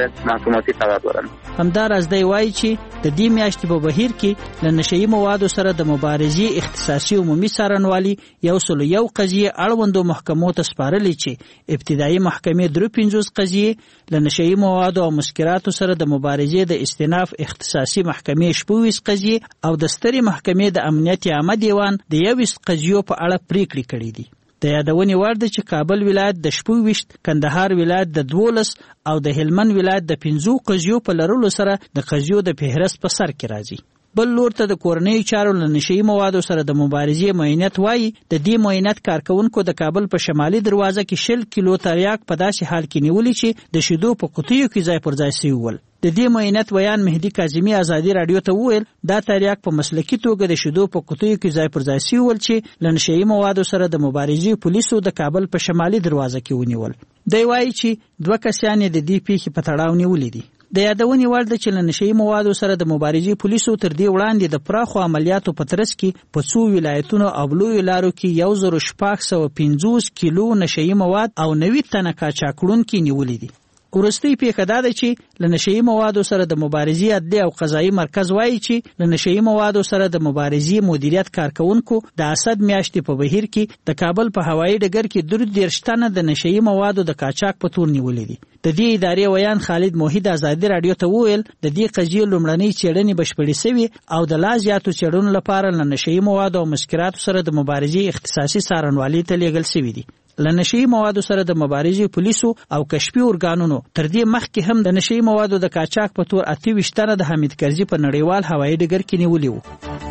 شوې. همداراز دی وایي چې د دې میاشتې په بهیر کې له نشئی موادو سره د مبارزې اختصاصي عمومي څارنوالي 101 قضیې اړوندو محکمو ته سپارلې چې ابتدایي محکمې 53 قضیې له نشئی موادو او مسکراتو سره د مبارزې د استئناف اختصاصي محکمې 24 قضیې او د ستري محکمې د امنیت عامه دیوان د 21 قضیو په اړه پریکړې کړې دي. د یادونې وړ ده چې کابل ولایت د 24، کندهار ولایت د 12 او د هلمند ولایت د 15 قضیو په لرلو سره د قضیو د فهرست په سر کې راځي. بل لور ته د کورنۍ چارو له نشئی موادو سره د مبارزې معاینت وایي د دې معاینت کارکونکو د کابل په شمالي دروازه کې 10 کیلو تریاک په داسې حال کې نیولې چې د شیدو په قطیو کې ځای پر ځای شوي ول. د دې معاینت ویان مهدي کاظمي ازادي رادیو ته وویل دا تریاک په مسلکي توګه د شیدو په قطیو کې ځای پر ځای شوي ول چې له نشئی موادو سره د مبارزې پولیسو د کابل په شمالي دروازه کې ونیول. دی وایي چې 2 کسان د دې پیښې په تړاو نیولې دي. د یادونې وړ ده چې له نشئی موادو سره د مبارزې پولیسو تر دې وړاندې د پراخو عملیاتو په ترڅ کې په 2 ولایتونو او لویو لارو کې 1650 کیلو نشئی مواد او 90 تنه قاچاقړونکي نیولې دي. ورستۍ پیښه دا ده چې له نشئی موادو سره د مبارزې عدلیه او قضایي مرکز وایي چې له نشئی موادو سره د مبارزې مدیریت کارکونکو د اسد میاشتې په بهیر کې د کابل په هوایي ډګر کې 30 تنه د نشئی موادو د قاچاق په تور نیولې دي. د دې ادارې ویان خالد موحد ازادي رادیو ته وویل د دې قضیې لومړنۍ څېړنې بشپړې شوې او د لا زیاتو څېړنو لپاره له نشئی موادو او مسکراتو سره د مبارزې اختصاصي څارنوالۍ ته لیږل شوي دي. له نشئی موادو سره د مبارزې پولیسو او کشفي ارګانونو تر دې مخکې هم د نشئی موادو د قاچاق په تور 28 تنه د حمید کرزي په نړیوال هوایي ډګر کې نیولي وو.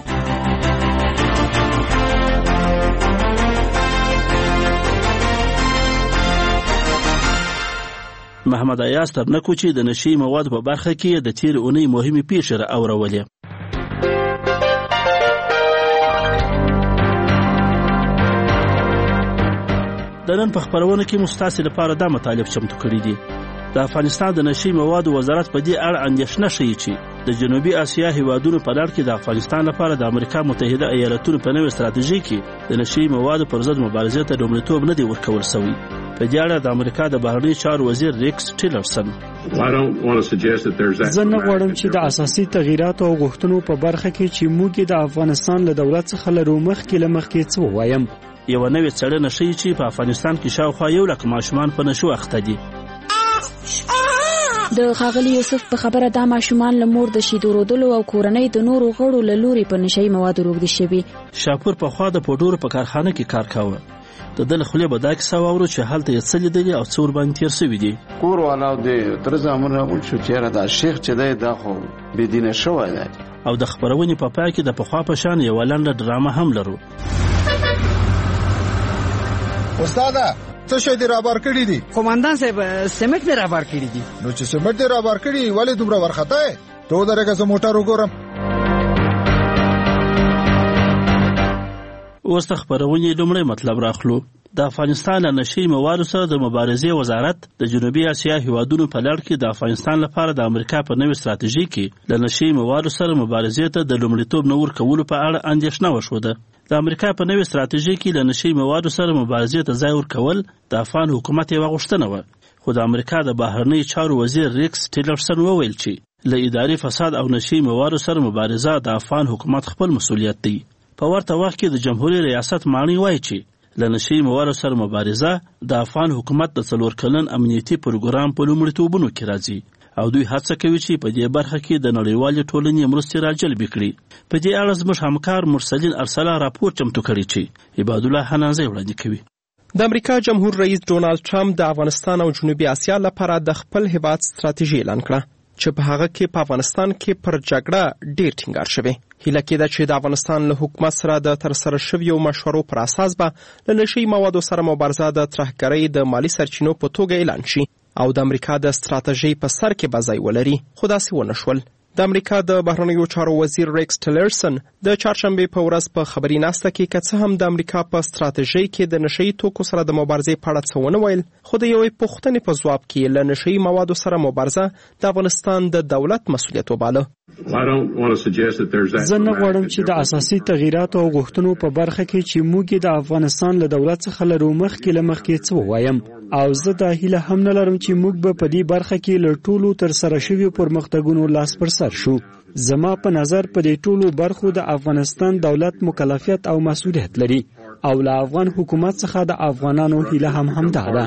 محمد ایاز ترنکو چې د نشئی موادو په برخه کې د تیر اونۍ مهمې پیښې رااورولې. د نن په خبرونه کې مستاسي لپاره دا مطالب چمتو کړی دي. د افغانستان د نشئی موادو وزارت په دې اړه اندېښنه ښیي چې د جنوبي اسیا هیوادونو په لړ کې د افغانستان لپاره د امریکا متحده ایالاتونو په نوې ستراتیژي کې د نشئی موادو پر ضد مبارزې ته لومړیتوب نه دی ورکول شوی. په دې اړه د امریکا د بهرنیو چارو وزیر ریکس ټیلرسن زه نه غواړم چې د اساسي تغییراتو او غوښتنو په برخه کې چې موږ د افغانستان له دولت څخه لرو مخکې څه ووایم. یو نوې څېړنه ښیي چې په افغانستان کې شاوخوا 1 لک ماشومان په نشو اخته دي. د ښاغلي یوسف په خبره دا ماشومان له مور د شیدو رودلو او کورنۍ د نورو غړو له لوري په نشئی موادو روږدي شوي. شاپور په خوا د پوډورو په کارخانه کې کار کاوه. د دل خولې به دا کیسه واورو چې هلته یې څه لیدلي او څه ورباندې تېر شوي دي. کور والاو د تر زامن راغونډ شو چې دا شیخ چې دی دا خو بېدینه شوی دی. او د خبرونې په پای کې د پخوا په شان یوه لنډه ډرامه هم لرو. استاده څه شی دی رابار کړی دی؟ قومندان صاحب سیمټ می رابار کړی دی. نو چې سیمټ دی رابار کړی ولې دومره ورخته ہے؟ ته درګه زه موټر وګورم. اوس د خبرونې لومړی مطلب راخلو. د افغانستان له نشئی موادو سره د مبارزې وزارت د جنوبي اسیا هیوادونو په لړ کې د افغانستان لپاره د امریکا په نوې ستراتیژي کې د نشئی موادو سره مبارزې ته د لومړیتوب نه ورکولو په اړه اندېښنه وښوده. د امریکا په نوې ستراتیژي کې د نشئی موادو سره مبارزې ته ځای ورکول د افغان حکومت یوه غوښتنه وه. خو د امریکا د بهرنیو چارو وزیر ریکس ټیلرسن وویل چې له اداري فساد او نشئی موادو سره مبارزه د افغان حکومت خپل مسؤلیت دی. په ورته وخت کې د جمهوریت ریاست ماڼۍ وایي چې له نشئی موادو سره مبارزه د افغان حکومت د 4 کلن امنیتي پروګرام په لومړیتوبونو کې راځي او دوی هڅه کوي چې په دې برخه کې د نړیوالې ټولنې مرستې راجلب کړي. په دې اړه زموږ همکار مرسلین ارسلا راپور چمتو کړی چې عباد الله حنانزی وړاندې کوي. د امریکا جمهور رئیس ډونالد ټرمپ د افغانستان او جنوبي اسیا لپاره د خپل هیواد ستراتیژي اعلان کړه چې په هغه کې په افغانستان کې پر جګړه ډیر ټینګار شوی. هیله کېده چې د افغانستان له حکومت سره د ترسره شویو مشورو پر اساس به له نشئی موادو سره مبارزه د ترهګرۍ د مالی سرچینو په توګه اعلان شي او د امریکا د ستراتیژۍ په سر کې به ځای ولري. خو داسې ونه شول. د امریکا د بهرنیو چارو وزیر ریکس ټیلرسن د چهارشنبه په ورځ په خبري ناسته کې که څه هم د امریکا په ستراتیژۍ کې د نشئی توکو سره د مبارزې په اړه څه ونه ویل، خو د یوې پوښتنې په ځواب کې له نشئی موادو سره مبارزه د افغانستان د دولت مسؤلیت وباله. زه نه غواړم چې د اساسي تغییراتو او غوښتنو په برخه کې چې موږ د افغانستان له دولت څخه لرو مخکې څه ووایم، او زه دا هیله هم نه لرم چې موږ به په دې برخه کې له ټولو تر سره شویو پرمختګونو لاس پر سر شو. زما په نظر په دې ټولو برخو د افغانستان دولت مکلفیت او مسؤلیت لري، او له افغان حکومت څخه د افغانانو هیله هم دا ده.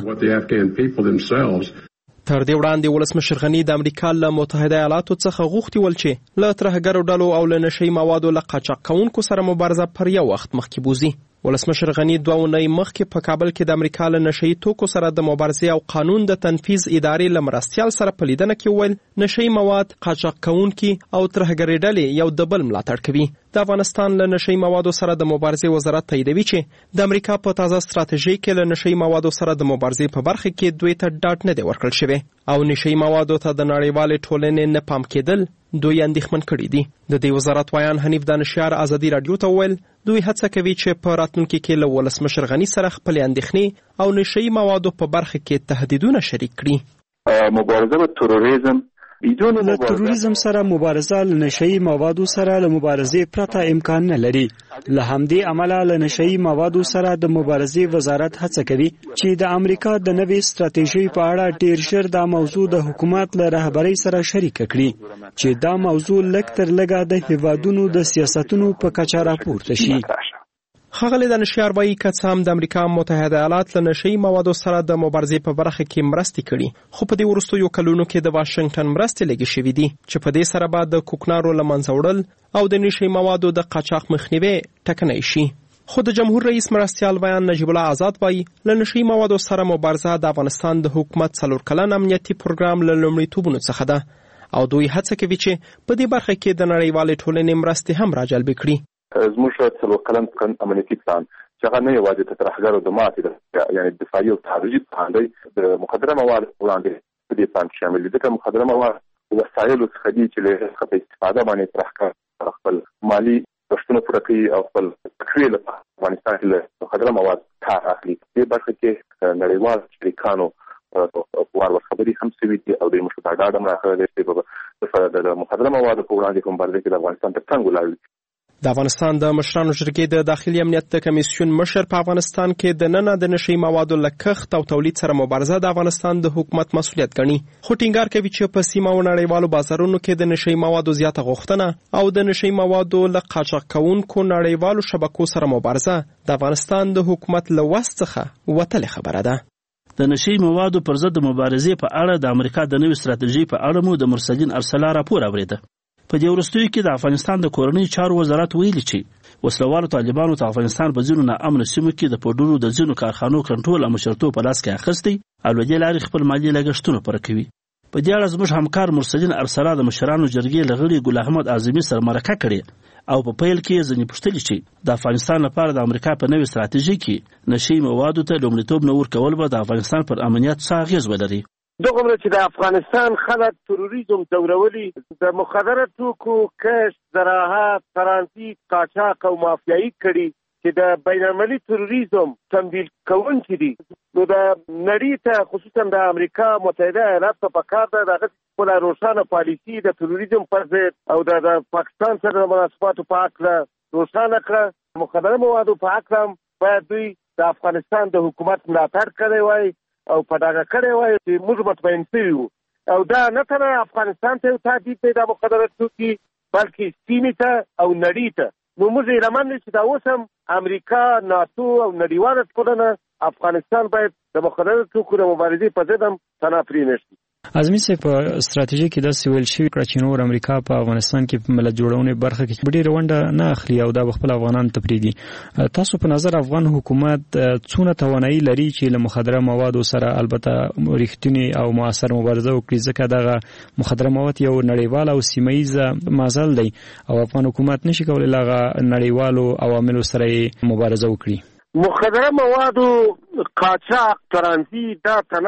تر دې وړاندې ولسمشر غني د امریکا له متحده ایالاتو څخه غوښتي ول چې له ترهګرو ډلو او له نشئی موادو له قاچاق کوونکو سره مبارزه پر یو وخت مخکې بوزي. ولسمشر غني 2 اونۍ مخکې په کابل کې د امریکا له نشئی توکو سره د مبارزې او قانون د تنفیذ ادارې له مرستیال سره په لیدنه کې وویل نشئی مواد، قاچاق کوونکي او ترهګري ډلې یو د بل ملاتړ کوي. د افغانستان له نشئی موادو سره د مبارزې وزارت تاییدوي چې د امریکا په تازه ستراتیژۍ کې له نشئی موادو سره د مبارزې په برخه کې دوی ته ډاډ نه دی ورکړل شوی، او نشئی موادو ته د نړیوالې ټولنې نه پام کېدل دوی اندېښمن کړي دي. د دې وزارت وایان حنیف دانشیار ازادي رادیو ته وویل دوی هڅه کوي چې په راتلونکي کې له ولسمشر غني سره خپل اندېښنې او نشئی موادو په برخه کې تهدیدونه شریک کړي. مبارزه با تروریسم له تروریزم سره مبارزه له نشئی موادو سره له مبارزې پرته امکان نه لري. له همدې امله له نشئی موادو سره د مبارزې وزارت هڅه کوي چې د امریکا د نوې ستراتیژۍ په اړه ډیر ژر دا موضوع د حکومت له رهبرۍ سره شریک کړي چې دا موضوع لږ تر لږه د هیوادونو د سیاستونو په کچه راپورته شي. ښاغلی دانشیار وایي که څه هم د امریکا متحده ایالات له نشئی موادو سره د مبارزې په برخه کې مرستې کړي، خو په دې وروستیو کلونو کې د واشنګټن مرستې لګې شوي دي چې په دې سره به د کوکنارو له منځه وړل او د نشئی موادو د قاچاق مخنیوی ټکنی شي. خو د جمهور رئیس مرستیال بیان نجیب الله آزاد وایي له نشئی موادو سره مبارزه د افغانستان د حکومت 4 کلن امنیتي پروګرام له لومړیتوبونو څخه ده، او دوی هڅه کوي چې په دې برخه کې د نړیوالې ټولنې مرستې هم راجلب کړي. زموږ 4 کلن امنیتي پلان چې هغه نه یوازې د ترهګرو د ماتې ده، یعنی دفاعي او تحریضي پلان دی، د مخدره موادو وړاندې په دې پلان کې شامل دي. ځکه مخدره مواد وسایلو څخه دي چې له څخه په استفاده باندې ترهګر خپل مالی غوښتنه پوره کوي او خپل تکویل په افغانستان کې له مخدره مواد کار اخلي. دې برخه کې نړیوال شریکانو خبرې هم سوي دي او د مشروطه ډاډ هم راغلی دی د مخدره موادو په وړاندې په مبارزه کې د افغانستان تر څنګ ولاړ. د افغانستان د مشرانو جرګې د داخلي امنیت د کمیسیون مشر په افغانستان کې د ننه د نشئی موادو له کښت او تولید سره مبارزه د افغانستان د حکومت مسؤلیت ګڼي، خو ټینګار کوي چې په سیمه او نړیوالو بازارونو کې د نشئی موادو زیاته غوښتنه او د نشئی موادو له قاچاق کوونکو نړیوالو شبکو سره مبارزه د افغانستان د حکومت له وس څخه وتلې خبره ده. د نشئی موادو پر ضد د مبارزې په اړه د امریکا د نوې ستراتیژۍ په اړه مو د مرسلین ارسلا راپور اوریده. په دې وروستیو کې د افغانستان د کورنۍ چارو وزارت ویلي چې وسلوالو طالبانو ته افغانستان په ځینو ناامنه سیمو کې د پوډرو د ځینو کارخانو کنټرول او مشرتوب په لاس کې اخیستی او له دې لارې خپل مالي لګښتونه پوره کوي. په دې اړه زموږ همکار مرسلین ارسلا د مشرانو جرګې له غړي ګل احمد اعظمي سره مرکه کړې او په پیل کې ځینې پوښتلي چې د افغانستان لپاره د امریکا په نوې ستراتیژۍ کې نشئی موادو ته لومړیتوب نه ورکول به د افغانستان پر امنیت څه اغېز ولري. دغه چې د افغانستان خلک تروریزم ځورولي، د مخدره توکو کښت، زراعت، ترانزیت، قاچاق او مافیایي کړي چې د بینالمللي تروریزم تمویل کوونکي دي، نو د نړۍ ته خصوصا د امریکا متحده ایالات ته پکار ده دغه خپله روښانه پالیسي د تروریزم پر ضد او د پاکستان سره د مناسباتو په هکله روښانه کړه. مخدره موادو په هکله باید دوی د افغانستان د حکومت ملاتړ کړی وای او په ډاګه کړی وای چې موږ مطمئن شوي وو، او دا نه تنه افغانستان ته یو تهدید دی د مخدره توکي بلکې سیمې ته او نړۍ ته. نو موږ هیله مند چې دا اوس هم امریکا، ناتو او نړیواله ټولنه افغانستان باید د مخدره توکو د مبارزې په ضد هم تنافري نه شي. اعظمي صاحب په ستراتیژي کې داسې ویل شوي کړه چې نور امریکا په افغانستان کې په ملت جوړونې برخه کې ډېره ونډه نه اخلي او دا به خپل افغانانو ته پرېږدي. تاسو په نظر افغان حکومت څونه توانایي لري چې له مخدره موادو سره البته رښتینې او مؤثر مبارزه وکړي، ځکه دغه مخدره مواد یو نړیوال او سیمه‌ایز مازل دی او افغان حکومت نشي کولی له هغه نړیوالو عواملو سره مبارزه وکړي؟ مخدره موادو قاچاق، ترانزیت دا تنه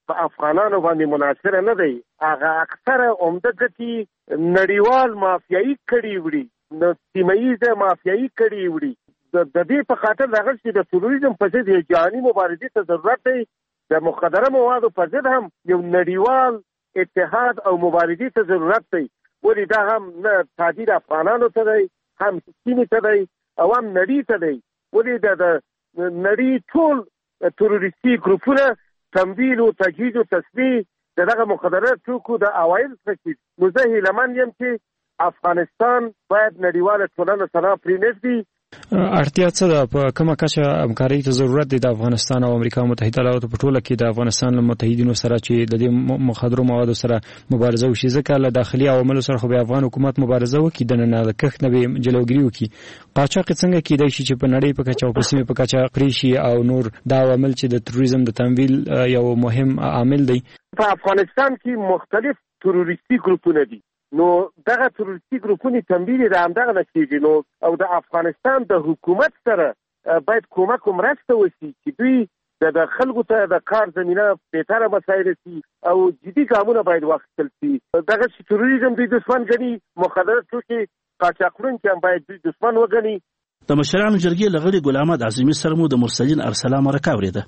په افغانانو باندې منحصره نه دی. هغه اکثره عمده ګټې نړیوال مافیایي کړي وړي، نو سیمه ییزه مافیایي کړي وړي. د دې په خاطر دغه چې د تروریزم په ضد جهاني مبارزې ته ضرورت دی. د مخدره موادو په ضد هم یو نړیوال اتحاد او مبارزې ته ضرورت دی. ولې دا هم نه تادید افغانانو ته دی، هم سیمې ته دی او هم نړۍ ته دی. ولې د نړۍ ټول تروریستي ګروپونه تمویل او تجهیز او تسلیح دغه مخدره توکو د اوایل څخه. نو زه هیلهمند یم چې افغانستان باید نړیواله ټولنه سره پرېنږدي. اړتیا څه ده؟ په کومه کچه همکارۍ ته ضرورت دی د افغانستان او امریکا متحده ایالاتو په ټوله کې د افغانستان له متحدینو سره چې د دې مخدرو موادو سره مبارزه وشي؟ ځکه له داخلي عواملو سره خو به افغان حکومت مبارزه وکړي، دننه د کښت نه به جلوګیري وکړي. قاچاق څنګه کیدای شي چې په نړۍ په کچه او په سیمه په کچه پرې شي او نور دا عوامل چې د تروریزم د تمویل یو مهم عامل دی؟ په افغانستان کې مختلف تروریستي ګروپونه دي. نو دغه تروریستي ګروپونه تمویل د همدغه نتیجې نو او د افغانستان د حکومت سره باید کومک مرسته وشي چې دوی د خلکو ته د کار زمينه بهتره مسایل شي او جدي ګامونه باید واخیستل شي. دغه تروریزم دوی دښمن ګڼي، مخدره توکي قاچاقونکي هم باید دوی دښمن وګڼي. د مشرانو جرګې لغړي ګل احمد اعظمي سره مو د مرسلین ارسلا مرکه اورېده.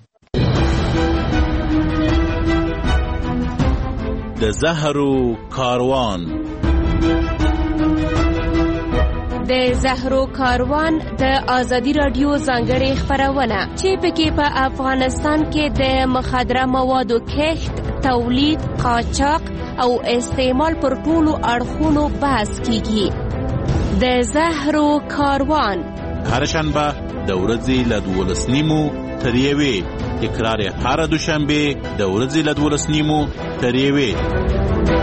د زهرو کاروان. د زهرو کاروان د ازادي رادیو ځانګړې خبرونه چې پکې په افغانستان کې د مخدره موادو کښت، تولید، قاچاق او استعمال پر ټولو اړخونو بحث کیږي. د زهرو کاروان هر شنبه د ورځې له 12:30 تر 1 تکرار هر دوشنبه د ورځې له 12:30 تر 1.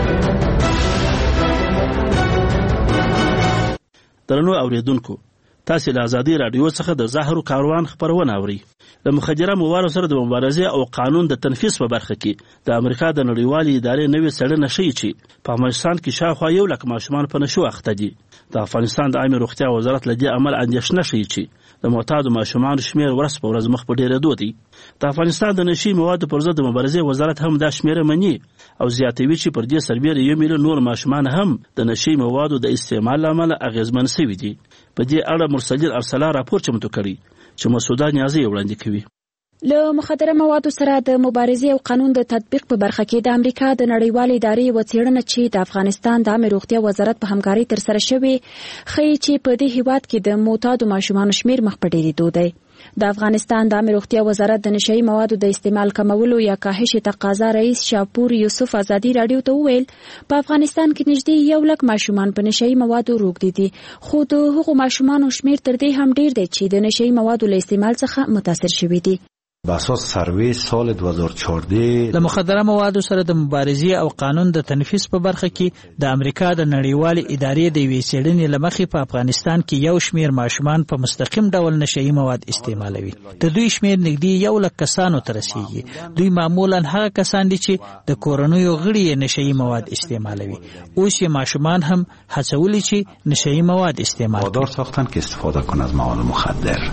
درنو اوریدونکو، تاسو له ازادي رادیو څخه د زهرو کاروان خبرونه اورئ. د مخدره موادو سره د مبارزې او قانون د تنفیذ په برخه کې د امریکا د نړیوالې ادارې نوې څېړنه ښیي چې په افغانستان کې شاوخوا 1 لک ماشومان په نشو اخته دي. د افغانستان د عامه روغتیا وزارت له دې عمل اندېښنه ښیي چې د معتادو ماشومانو شمیر ورځ په ورځ مخ په ډېرېدو دی. د افغانستان د نشي موادو پر ضد د مبارزې وزارت هم دا شمیره مني او زیاتوي چې پر دې سربېره 1 میلیون نور ماشومان هم د نشي موادو د استعمال له امله اغېزمن شوي دي. په دې اړه مرسلین ارسلا راپور چمتو کړی چې مسعوده نیازي وړاندې کوي. له مخدره موادو سره د مبارزې او قانون د تطبیق په برخه کې د امریکا د نړیوالې ادارې وڅېړنه چې د افغانستان د عامه روغتیا وزارت په همکارۍ ترسره شوې ښیي چې په دې هیواد کې د معتادو ماشومانو شمیر مخ په ډېرېدو دی. د افغانستان د عامه روغتیا وزارت د نشئی موادو د استعمال کمولو یا کاهش تقاضا رئیس شاپور یوسف ازادي رادیو ته وویل په افغانستان کې نږدې 1 لک ماشومان په نشئی موادو روږدي دي، خو د هغو ماشومانو شمیر تر دې هم ډیر دی چې د نشئی موادو له استعمال څخه متاثر شوي دي. به اساس سروې سال 2014 د مخدره موادو سره د مبارزې او قانون د تنفیذ په برخه کې د امریکا د نړیوالې ادارې د یوې څېړنې له مخې په افغانستان کې یو شمیر ماشومان په مستقیم ډول نشئی مواد استعمالوي. د دوی شمیر نږدې 1 لک کسانو ته رسیږي. دوی معمولا هغه کسان دي چې د کورنیو غړي نشئی مواد استعمالوي. اوس یې ماشومان هم هڅولي چې نشئی مواد استعمال وادار ساختن که استفاده کنه از مواد مخدر.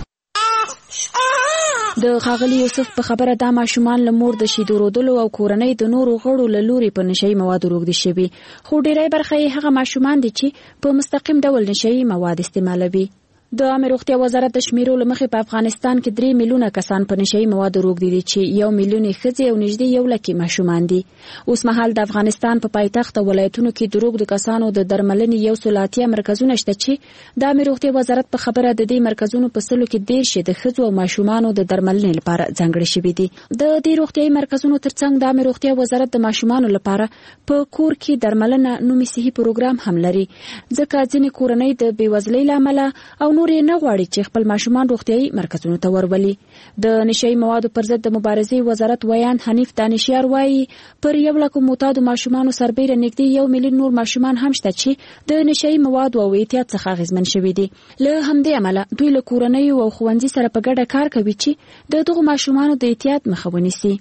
د ښاغلي یوسف په خبره دا ماشومان له مور د شیدو رودلو او کورنۍ د نورو غړو له لوري په نشئی موادو روږدي شوي، خو ډیری برخه یې هغه ماشومان دي چې په مستقیم ډول نشئی مواد استعمالوي. د عامه روغتیا وزارت د شمیرو له مخې په افغانستان کې 3 میلیونه کسان په نشئی موادو روږدي دي چې 1 میلیون ښځې او نږدې 1 لک ماشومان دي. اوس مهال د افغانستان په پایتخت ولایتونو کې د روږدو کسانو د درملنې 180 مرکزونه شته چې د عامه روغتیا وزارت په خبره د دې مرکزونو په سلو کې 10 د ښځو او ماشومانو د درملنې لپاره ځانګړي شوي دي. د دې روغتیايي مرکزونو ترڅنګ د عامه روغتیا وزارت د ماشومانو لپاره په کور کې درملنه نومي صحي پروګرام هم لري، ځکه ځینې کورنۍ د بېوزلۍ له امله او نور یې نه غواړي چې خپل ماشومان روغتیايي مرکزونو ته ورولي. د نشئی موادو پر ضد د مبارزې وزارت ویان حنیف دانشیار وایي پر 1 لک معتادو ماشومانو سربېره نږدې 1 میلیون نور ماشومان هم شته چې د نشئی موادو او اعتیاد څخه اغېزمن شوي دي. له همدې امله دوی له کورنیو او ښوونځي سره په ګډه کار کوي چې د دغو ماشومانو د اعتیاد مخه ونیسي.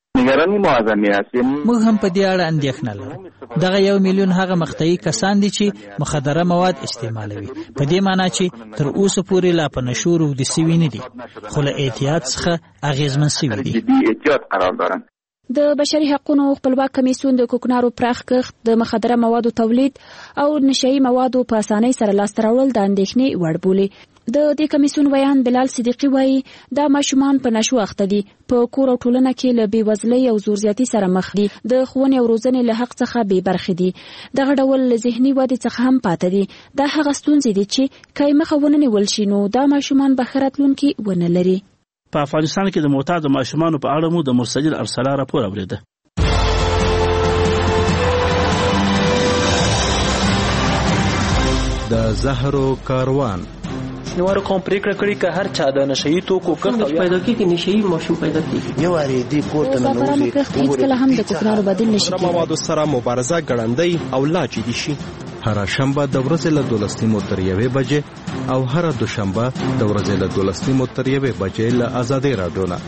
موږ هم په دې اړه اندېښنه لرو. دغه 1 میلیون هغه مقطعي کسان دي چې مخدره مواد استعمالوي، په دې معنی چې تر اوسه پورې لا په نشو روږدي شوي نه دي، خو له اعتیاد څخه اغېزمن شوي دي. د بشري حقوقو خپلواک کمیسیون د کوکنارو پراخ کښت د مخدره موادو تولید او نشئی موادو په اسانۍ سره لاسته راوړل د اندېښنې وړ بولي. د دې کمیسیون ویان بلال صدیقي وایي دا ماشومان په نشو اخته دي، په کور او ټولنه کې له بېوزلۍ او زورزیاتي سره مخ دي، د ښوونې او روزنې له حق څخه بې برخې دي، دغه ډول له ذهني ودې څخه هم پاته دي. دا هغه ستونزې دي چې که یې مخه ونه نیول شي نو دا ماشومان به ښه راتلونکي ونه لري. په افغانستان کې د معتاد ماشومانو په اړه مو د مرسجل ارسلا راپور اوریده. د زهرو کاروان شنوارو کوم پریکړه کړې که هر چا د نشئی توکو کښت پیدا کړي کې نشئی ماشوم پیدا کړي یو اړ دې کور ته نه وځي هیڅ کله هم د کوکنارو بدیل نشي کېدای. موادو سره مبارزه ګړندۍ او لا جدي شي. هر شنبه د ورځې له 12 تر 1 بجې او هر دوشنبه د ورځې له 12 تر 1 بجې له آزادۍ رادیو نه.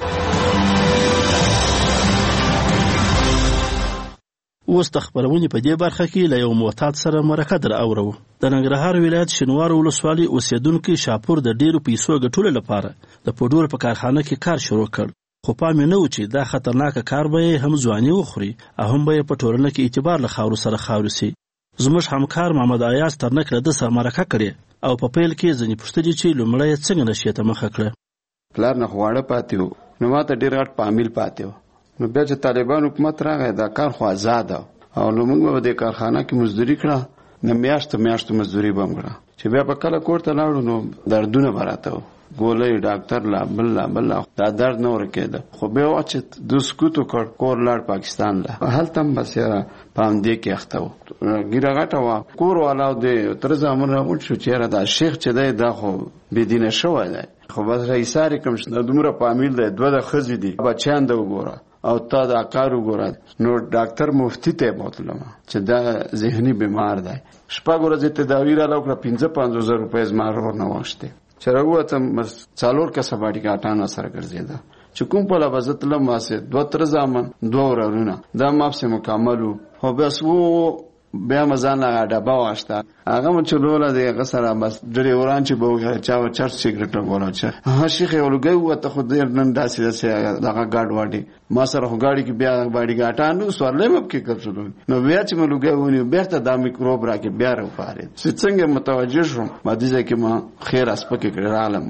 اوس د خبرونې په دې برخه کې له یو معتاد سره مرکه در اورو. د ننګرهار ولایت شینوارو ولسوالۍ اوسیدونکي شاپور د ډیرو پیسو ګټلو لپاره د پوډور په کارخانه کې کار شروع کړ، خو پام یې نه و چې دا خطرناکه کار به هم ځواني وخوري او هم به په ټولنه کې اعتبار له خاورو سره خاوري سي. زموږ همکار محمد ایاز ترنک له د سره مرکه کړې او په پیل کې ځینې پوښتنې چې لومړی څنګه نشي ته مخه کړه. پلار نه خواړه پاتې و، نو ماته ډېر غټ پامیل پاتې و. نو بیا چې طالبان حکومت راغی دا کار خو آزاد او نو موږ به د کارخانه کې مزدوري کړه، نه میاشتو مزدوري به هم کړه. چې بیا په کله کور ته لاړو نو دردونه به راته و، ګولۍ ډاکټر لا بل دا درد نه ورکېده. خو بیا وخت چې د سکوت وکړ کور لاړ پاکستان له هلته هم بس یاره په همدې کې اخته و. ګیره غټه وه، کور والاو د تره زامن راغونډ شو چې یاره دا شیخ چې دی دا خو بېدینه شوی دی، خو بس ایسار یې کړم چې دومره پامیل دی، 2 د ښځې دي، بچیان د وګوره او تا دا کار وګوره. نو ډاکټر مفتی ته بوتلم چې دا ذهني بیمار دی. 6 ورځې تداوی را لوکړه، 55,000 روپۍ زما ورور نه واخیستې. چې راووتم 4 کسه باډي ګاټانه سره ګرځېده چې کوم په لبه زه تلم ماسې 2 تره زامن 2 ورورونه دا ماپسې مکمل وو. خو بس و بیا مزان هغه ډبه واخیسته، هغه مو چلوله د هغه سره بس ډریوران چې به وکړه چا به چرس سګرټ وګوره چې شیخ یې ولګی ووته خو ډېر نن داسې دغه ګاډ واډي ما سره خو ګاډي کې بیا باډي ګاټان نو سوارلی مه پکې کړڅلو. نو بیا چې مې لوګی ونیو بیرته دا میکروب راکې بیا راوپارېد. چې څنګه متوجه شوم ما دې ځای کې ما خیر اسپکې کړې رالم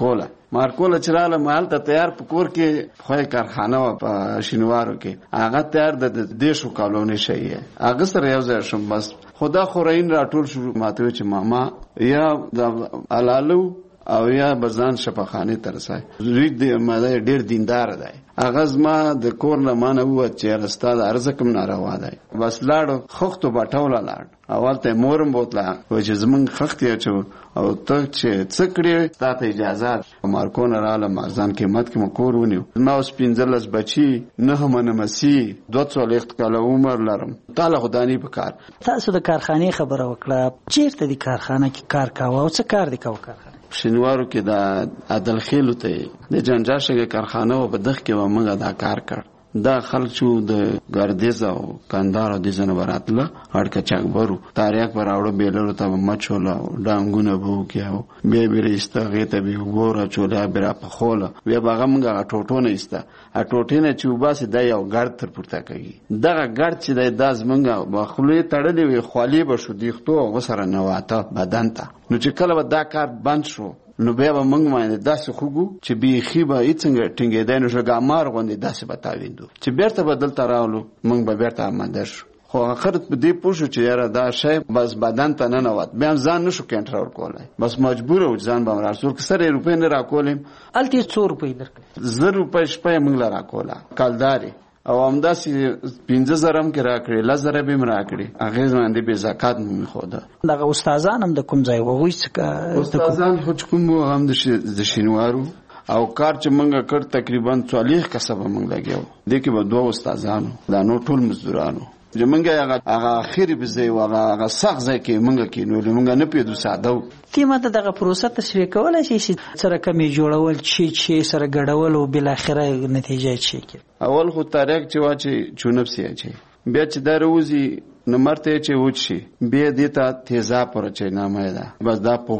مارکوله چې رالم هلته تیار په کور کې خوی کارخانه وه په شینوارو کې، هغه تیار د 10 کالو نشی یې هغه سره یو ځای شوم. بس خدا خورین راټول شو، ماته وی چې ماما یا د علالو او یا بزان شفاخانه ترسای زوی د ماده ډیر دیندار دی. هغه زما د کور نه مانه و چې رستاد ارزکم ناروا دی. بس لاړو خختو باټوله لاړ اول ته مورم بوتله و چې زمون خخت یې چو او ته چې څکړې ستاسو اجازه مارکون رااله مازان قیمت کې مکور ونیو. ما اوس 15 بچي 9 منمسي 200 کاله عمر لرم. تعالی خدانی په کار. تاسو د کارخانه خبره وکړه، چیرته د کارخانه کې کار کاوه او څه کار دی کاوه؟ شینوارو کې د عدل خیلو ته د جنجاشګه کارخانه و په دغه کې و موږ دا کار کړ. دا خلک چې د ګردیز او کندهار د جنوراتله اړکه چاکبرو تاریخ پر اورو بیلرو ته مچولا ډانګونه بو کېو به بیرسته غته به وګوره چولا برا په خوله بیا باغه موږ ټوټونه ایسته ا ټوټینه چې وباسي د یو ګرد تر پورته کوي. دغه ګرد چې د داز موږ بخلوی تړلې وي خالی به شو دیختو او سره نواته بدن ته. نو چې کله دا کار بند شو نو بیا به موږ باندې داسې خوګو چې بیخي به څنګه ټینګېدای نو شګامار غوندې داسې به تاویندو چې بیرته به دلته راولو موږ به بیرته اماده شو. خو آخرت په دې پوه شو چې یاره دا شی بس بدن ته ننوت، بیا هم ځان نشو کنټرول کولی، بس مجبور و ځان به هم راسول که 100 روپۍ نه راکولیم هلته یې 100 روپۍ درکړې 1000 روپۍ شپه یې موږ له راکوله کالدارې او همداسې 15,000 هم کې راکړې 10,000 به هم راکړې هغې باندې بې زکات مې ښوده. دغه استادان هم د کوم ځای و؟ هغوی استادان خو چې کوم وو هم د شینوارو او کار چې موږ کړ تقریبا 40 کسه به موږ لګیا وو. دې کې به 2 استادانو دا نور ټول مزدورانو چې موږ هغه اخري به ځای و هغه سخت ځای کې موږ کېنولو موږ نه پوهېدو ساده و. تی ماته دغه پروسه تشریح کولی شي چې سره کمې جوړول چې سره ګډول او بالاخره نتیجه چی کې؟ اول خو تاریخ چې واچي چونپسي اچي بیا چې دا روزي نو مرته چې وچی بیا دې ته تیزاب ورچې نامه ده بس دا پوښ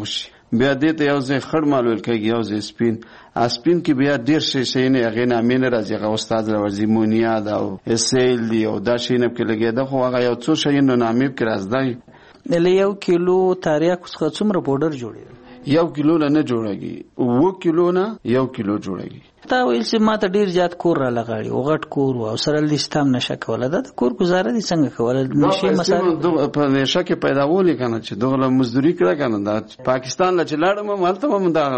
بیا دې ته یو ځای خړ مال ویل کېږي، یو ځای سپین. سپین کې بیا ډېر شی نه هغې نامې نه راځي، هغه استاد راورځي مونیا ده او اسیل دي او دا شی نه پکې لګېده، خو هغه یو څو شیونه نامې پکې رازدی. له 1 کیلو تریاکو څخه څومره پوډر جوړېږي؟ 1 کیلو نه جوړېږي، 2 کیلو نه 1 کیلو جوړېږي. تا ویل چې ما ته ډېر زیات کور را لغاړي او غټ کور او سره لیست هم نشه کوله، دا د کور گزاره دي څنګه کوله؟ نشي مسایل په نشه کې پیداولې کنه چې دغه مزدوري کړه کنه. دا پاکستان لا چې لاړم مالته هم دا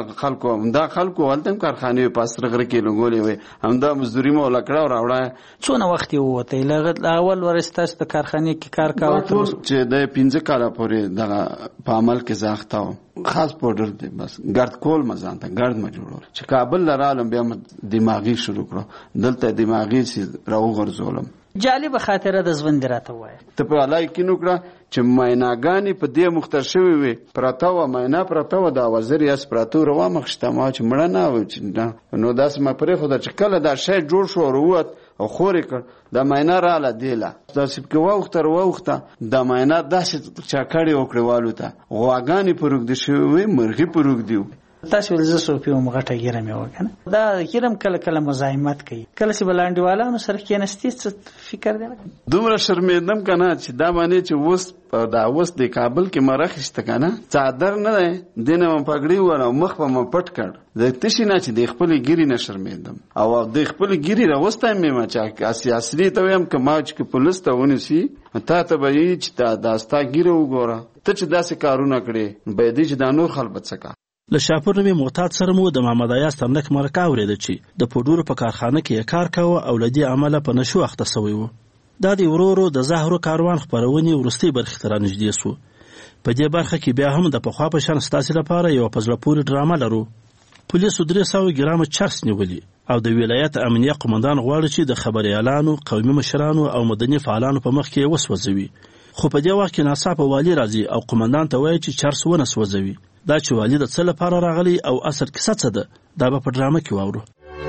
خلکو ولته کارخانه په سرغره کې لګولې وي، هم دا مزدوري مو لکړه او راوړه. څونه وخت یې وته لغه اول ورستاس په کارخانه کې کار کاوه چې د 15 کاله پورې دغه په عمل کې زاختاو. خاص پودر دی بس ګرد کول مزان ته ګرد ما جوړول چې کابل لرالم بیا دماغي شروع کړو، دلته دماغي سي راو غرزولم. جالب خاطره د ژوند راته وای ته په لای کې نو کړه چې مایناګانی په دې مختر شوی وي پراته و ماینا پراته و دا وزیر یاس پراتو روا مخشته ما چې مړه نه و چې نو داس ما پرې خو دا چې کله دا شی جوړ شو وروت او خورې کړ دا ماینا رااله دیله دا سپ کې وخته دا ماینا داسې چاکړې وکړې والو ته غواګانی پروګ دي شوی مرغي پروګ دیو. تاسو ولې زه پیوم غټه ګیرم یو کنه دا ګیرم کله مزاحمت کوي، کله چې بلاندیوالانو سره کېنستي څه فکر دی دومره شرمېدم کنه چې دا باندې چې اوس د کابل کې مرخشته کنه څادر نه دی دینه م پګړی ور مخ په م پټ کړ د تشي نه چې د خپل ګیری نه شرمېدم او د خپل ګیری راوستم مې ما چې اصلي ته ويم کما چې پولیس ته ونیسي ته به یې چې داستا ګیره وګوره ته چې داسې کارونه کړې به دې چې د نور خلک څخه. له شاپور نوی معتاد سره مو د محمد ایاز تملک مرکه اورېده چې د پوډورو په کارخانه کې کار کاوه او له دې عمله په نشو اخته سوی و. دا د ورورو د زهرو کاروان خپرونې وروستۍ برخې ته رانږدې سو. په دې برخه کې بیا هم د پخوا په شان ستاسې لپاره یوه په زړه پورې ډرامه لرو. پولیسو 300 ګرامه چرس نیولي او د ولایت امنیه قمندان غواړي چې د خبریالانو، قومي مشرانو او مدني فعالانو په مخ کې وسوځوي. خو په دې وخت کې ناڅاپه والي راځي او قمندان ته وایي چې چرس ونه سوځوي. دا چې والي د څه لپاره راغلی او اصل کیسه څه ده دا به په ډرامه کې واورو.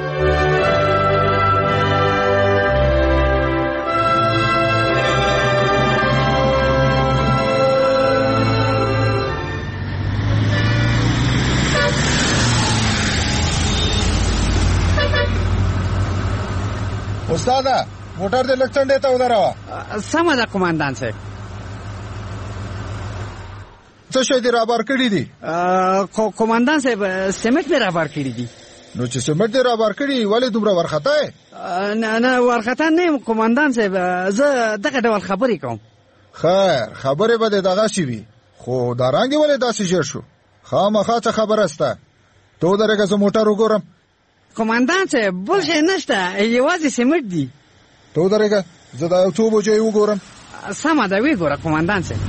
استاده موټر دې لږ څنډې ته ودروه. سمه ده قومندان صاحب. څه شی دې رابار کړي دي؟ قومندان صاحب سیمټ مې رابار کړي دي. نو چې سیمټ دې رابار کړي ولې دومره ورخطا یې؟ نه ورخطا نه یم قومندان صاحب، زه دغه ډول خبرې کوم. خیر خبرې به دې دغه شي وي خو دا رنګ ولې داسې ژر شو؟ خامخا څه خبره سته؟ ته ودرېږه زه موټر وګورم. قومندان صاحب بل شی نشته، یوازې سیمټ دي. ته ودرېږه زه دا یو څو بجې وګورم. سمه ده ویې ګوره قومندان صاحب.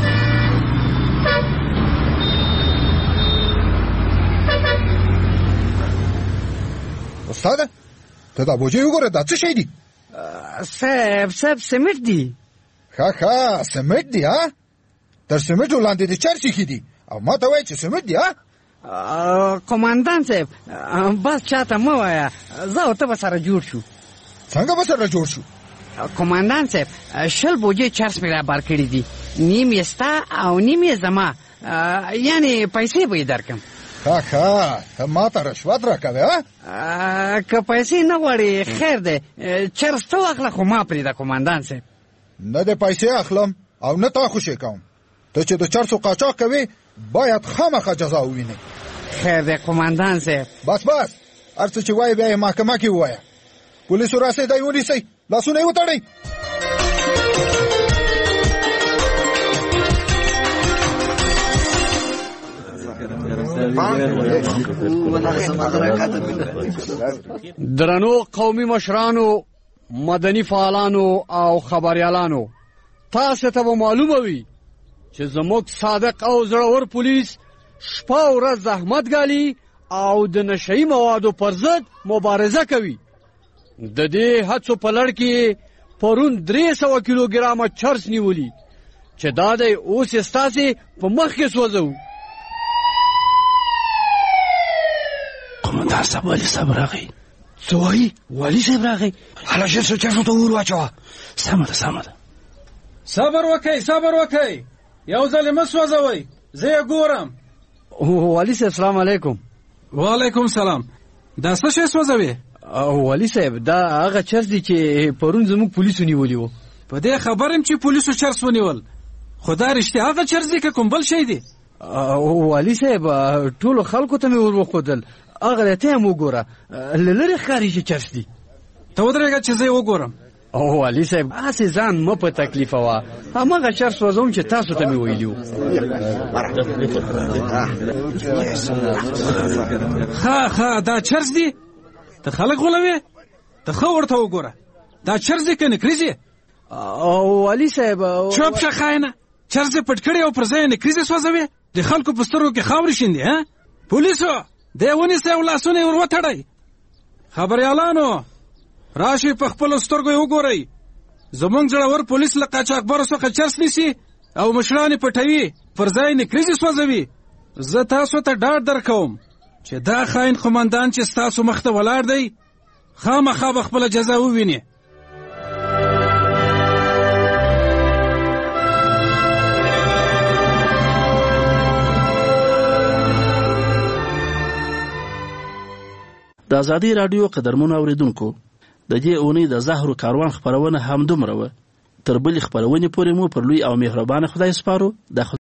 استاده ته دا بوجي وګوره دا څه شي دي؟ صاحب سیمټ دي. ښه سیمټ دي ها؟ تر سیمټو لاندې د چرسي کې دي او ما ته وایي چې سیمټ دي ها؟ قومندان صاحب بس چاته مه وایه، زه او ته به سره جوړ شو. څنګه به سره جوړ شو؟ قومندان صاحب 20 بوجې چرس مې رابار کړي دي، نیم یې ستا او نیم یې زما، یعنې پیسې به یې درکم. ښه ما ته رشوت راکوې که پیسې نه غواړې خیر دی، چرس ته واخله خو ما پرېږده قومندان صاحب. نه د پیسې اخلم او نه تا خوشې کوم. ته چې د چرسو قاچاق کوې باید خامخا جزا ووینې. خیر دی قومندان صاحب. بس هر څه چې وایې بیا یې محکمه کې ووایه. پولیسو راسئ دا یې ونیسئ، لاسونه یې وتړئ. درنو قومي مشرانو، مدني فعالانو او خبريالانو، تاسو ته معلومه وي چې زموږ صادق او زړور پولیس شپه او ورځ زحمت ګالي او د نشئی موادو پر ضد مبارزه کوي. د دې هڅو په لړ کې پرون 300 کیلوګرامه چرس نیولي چې دا د اوس ستاسې په مخ کې سوځو. قومندان صاحب والي صاحب راغی. څه وایي؟ والي صاحب راغی؟ هله ژر څه چرسو ته ور واچوه. سمه ده. صبر وکئ یو ځل مه سوځوئ، زه یې ګورم. والي صاحب السلام علیکم. وعلیکم سلام. دا څه شی سوځوي؟ والي صاحب دا هغه چرس دی چې پرون زموږ پولیسو نیولی وو. په دې خبرم چې پولیسو چرس ونیول. خدا رښتیا هغه چرس دی که کوم بل شی دی؟ والي صاحب ټولو خلکو ته مې ور وښودل. هغه ته هم وګوره له لرې ښکاري چې چرس دی. ته ودرېږه چې زه یې وګورم. والي صاحب هسې ځان مه په تکلیفه وه. هماغه چرس وځوم چې تاسو ته مې ویلي وو. ښه دا چرس دی؟ ته خلک غولوې؟ ته ښه ورته وګوره. دا چرس دی که نکریزې؟ والي صاحب چوپ شه خاینه. چرس یې پټ کړی او پر ځای یې نکریزې سوځوې؟ د خلکو په سترګو کې خاورې شیندې. پولیسو دی ونیسئ او لاسونه یې ور وتړئ. خبریالانو راشئ په خپلو سترګو یې وګورئ. زموږ زړور پولیس له قاچاقبرو څخه چرس نیسي او مشران یې پټوي، پر ځای یې نکریزې سوځوي. زه تاسو ته ډاډ درکوم چې دا خاین قومندان چې ستاسو مخ ته ولاړ دی خامخا به خپله جزا وویني. د ازادي راډیو قدرمنو اوریدونکو، د دې اونۍ د زهرو کاروان خپرونه همدومره وه. تر بلې خپرونې پورې مو پر لوی او مهربانه خدای سپارو. د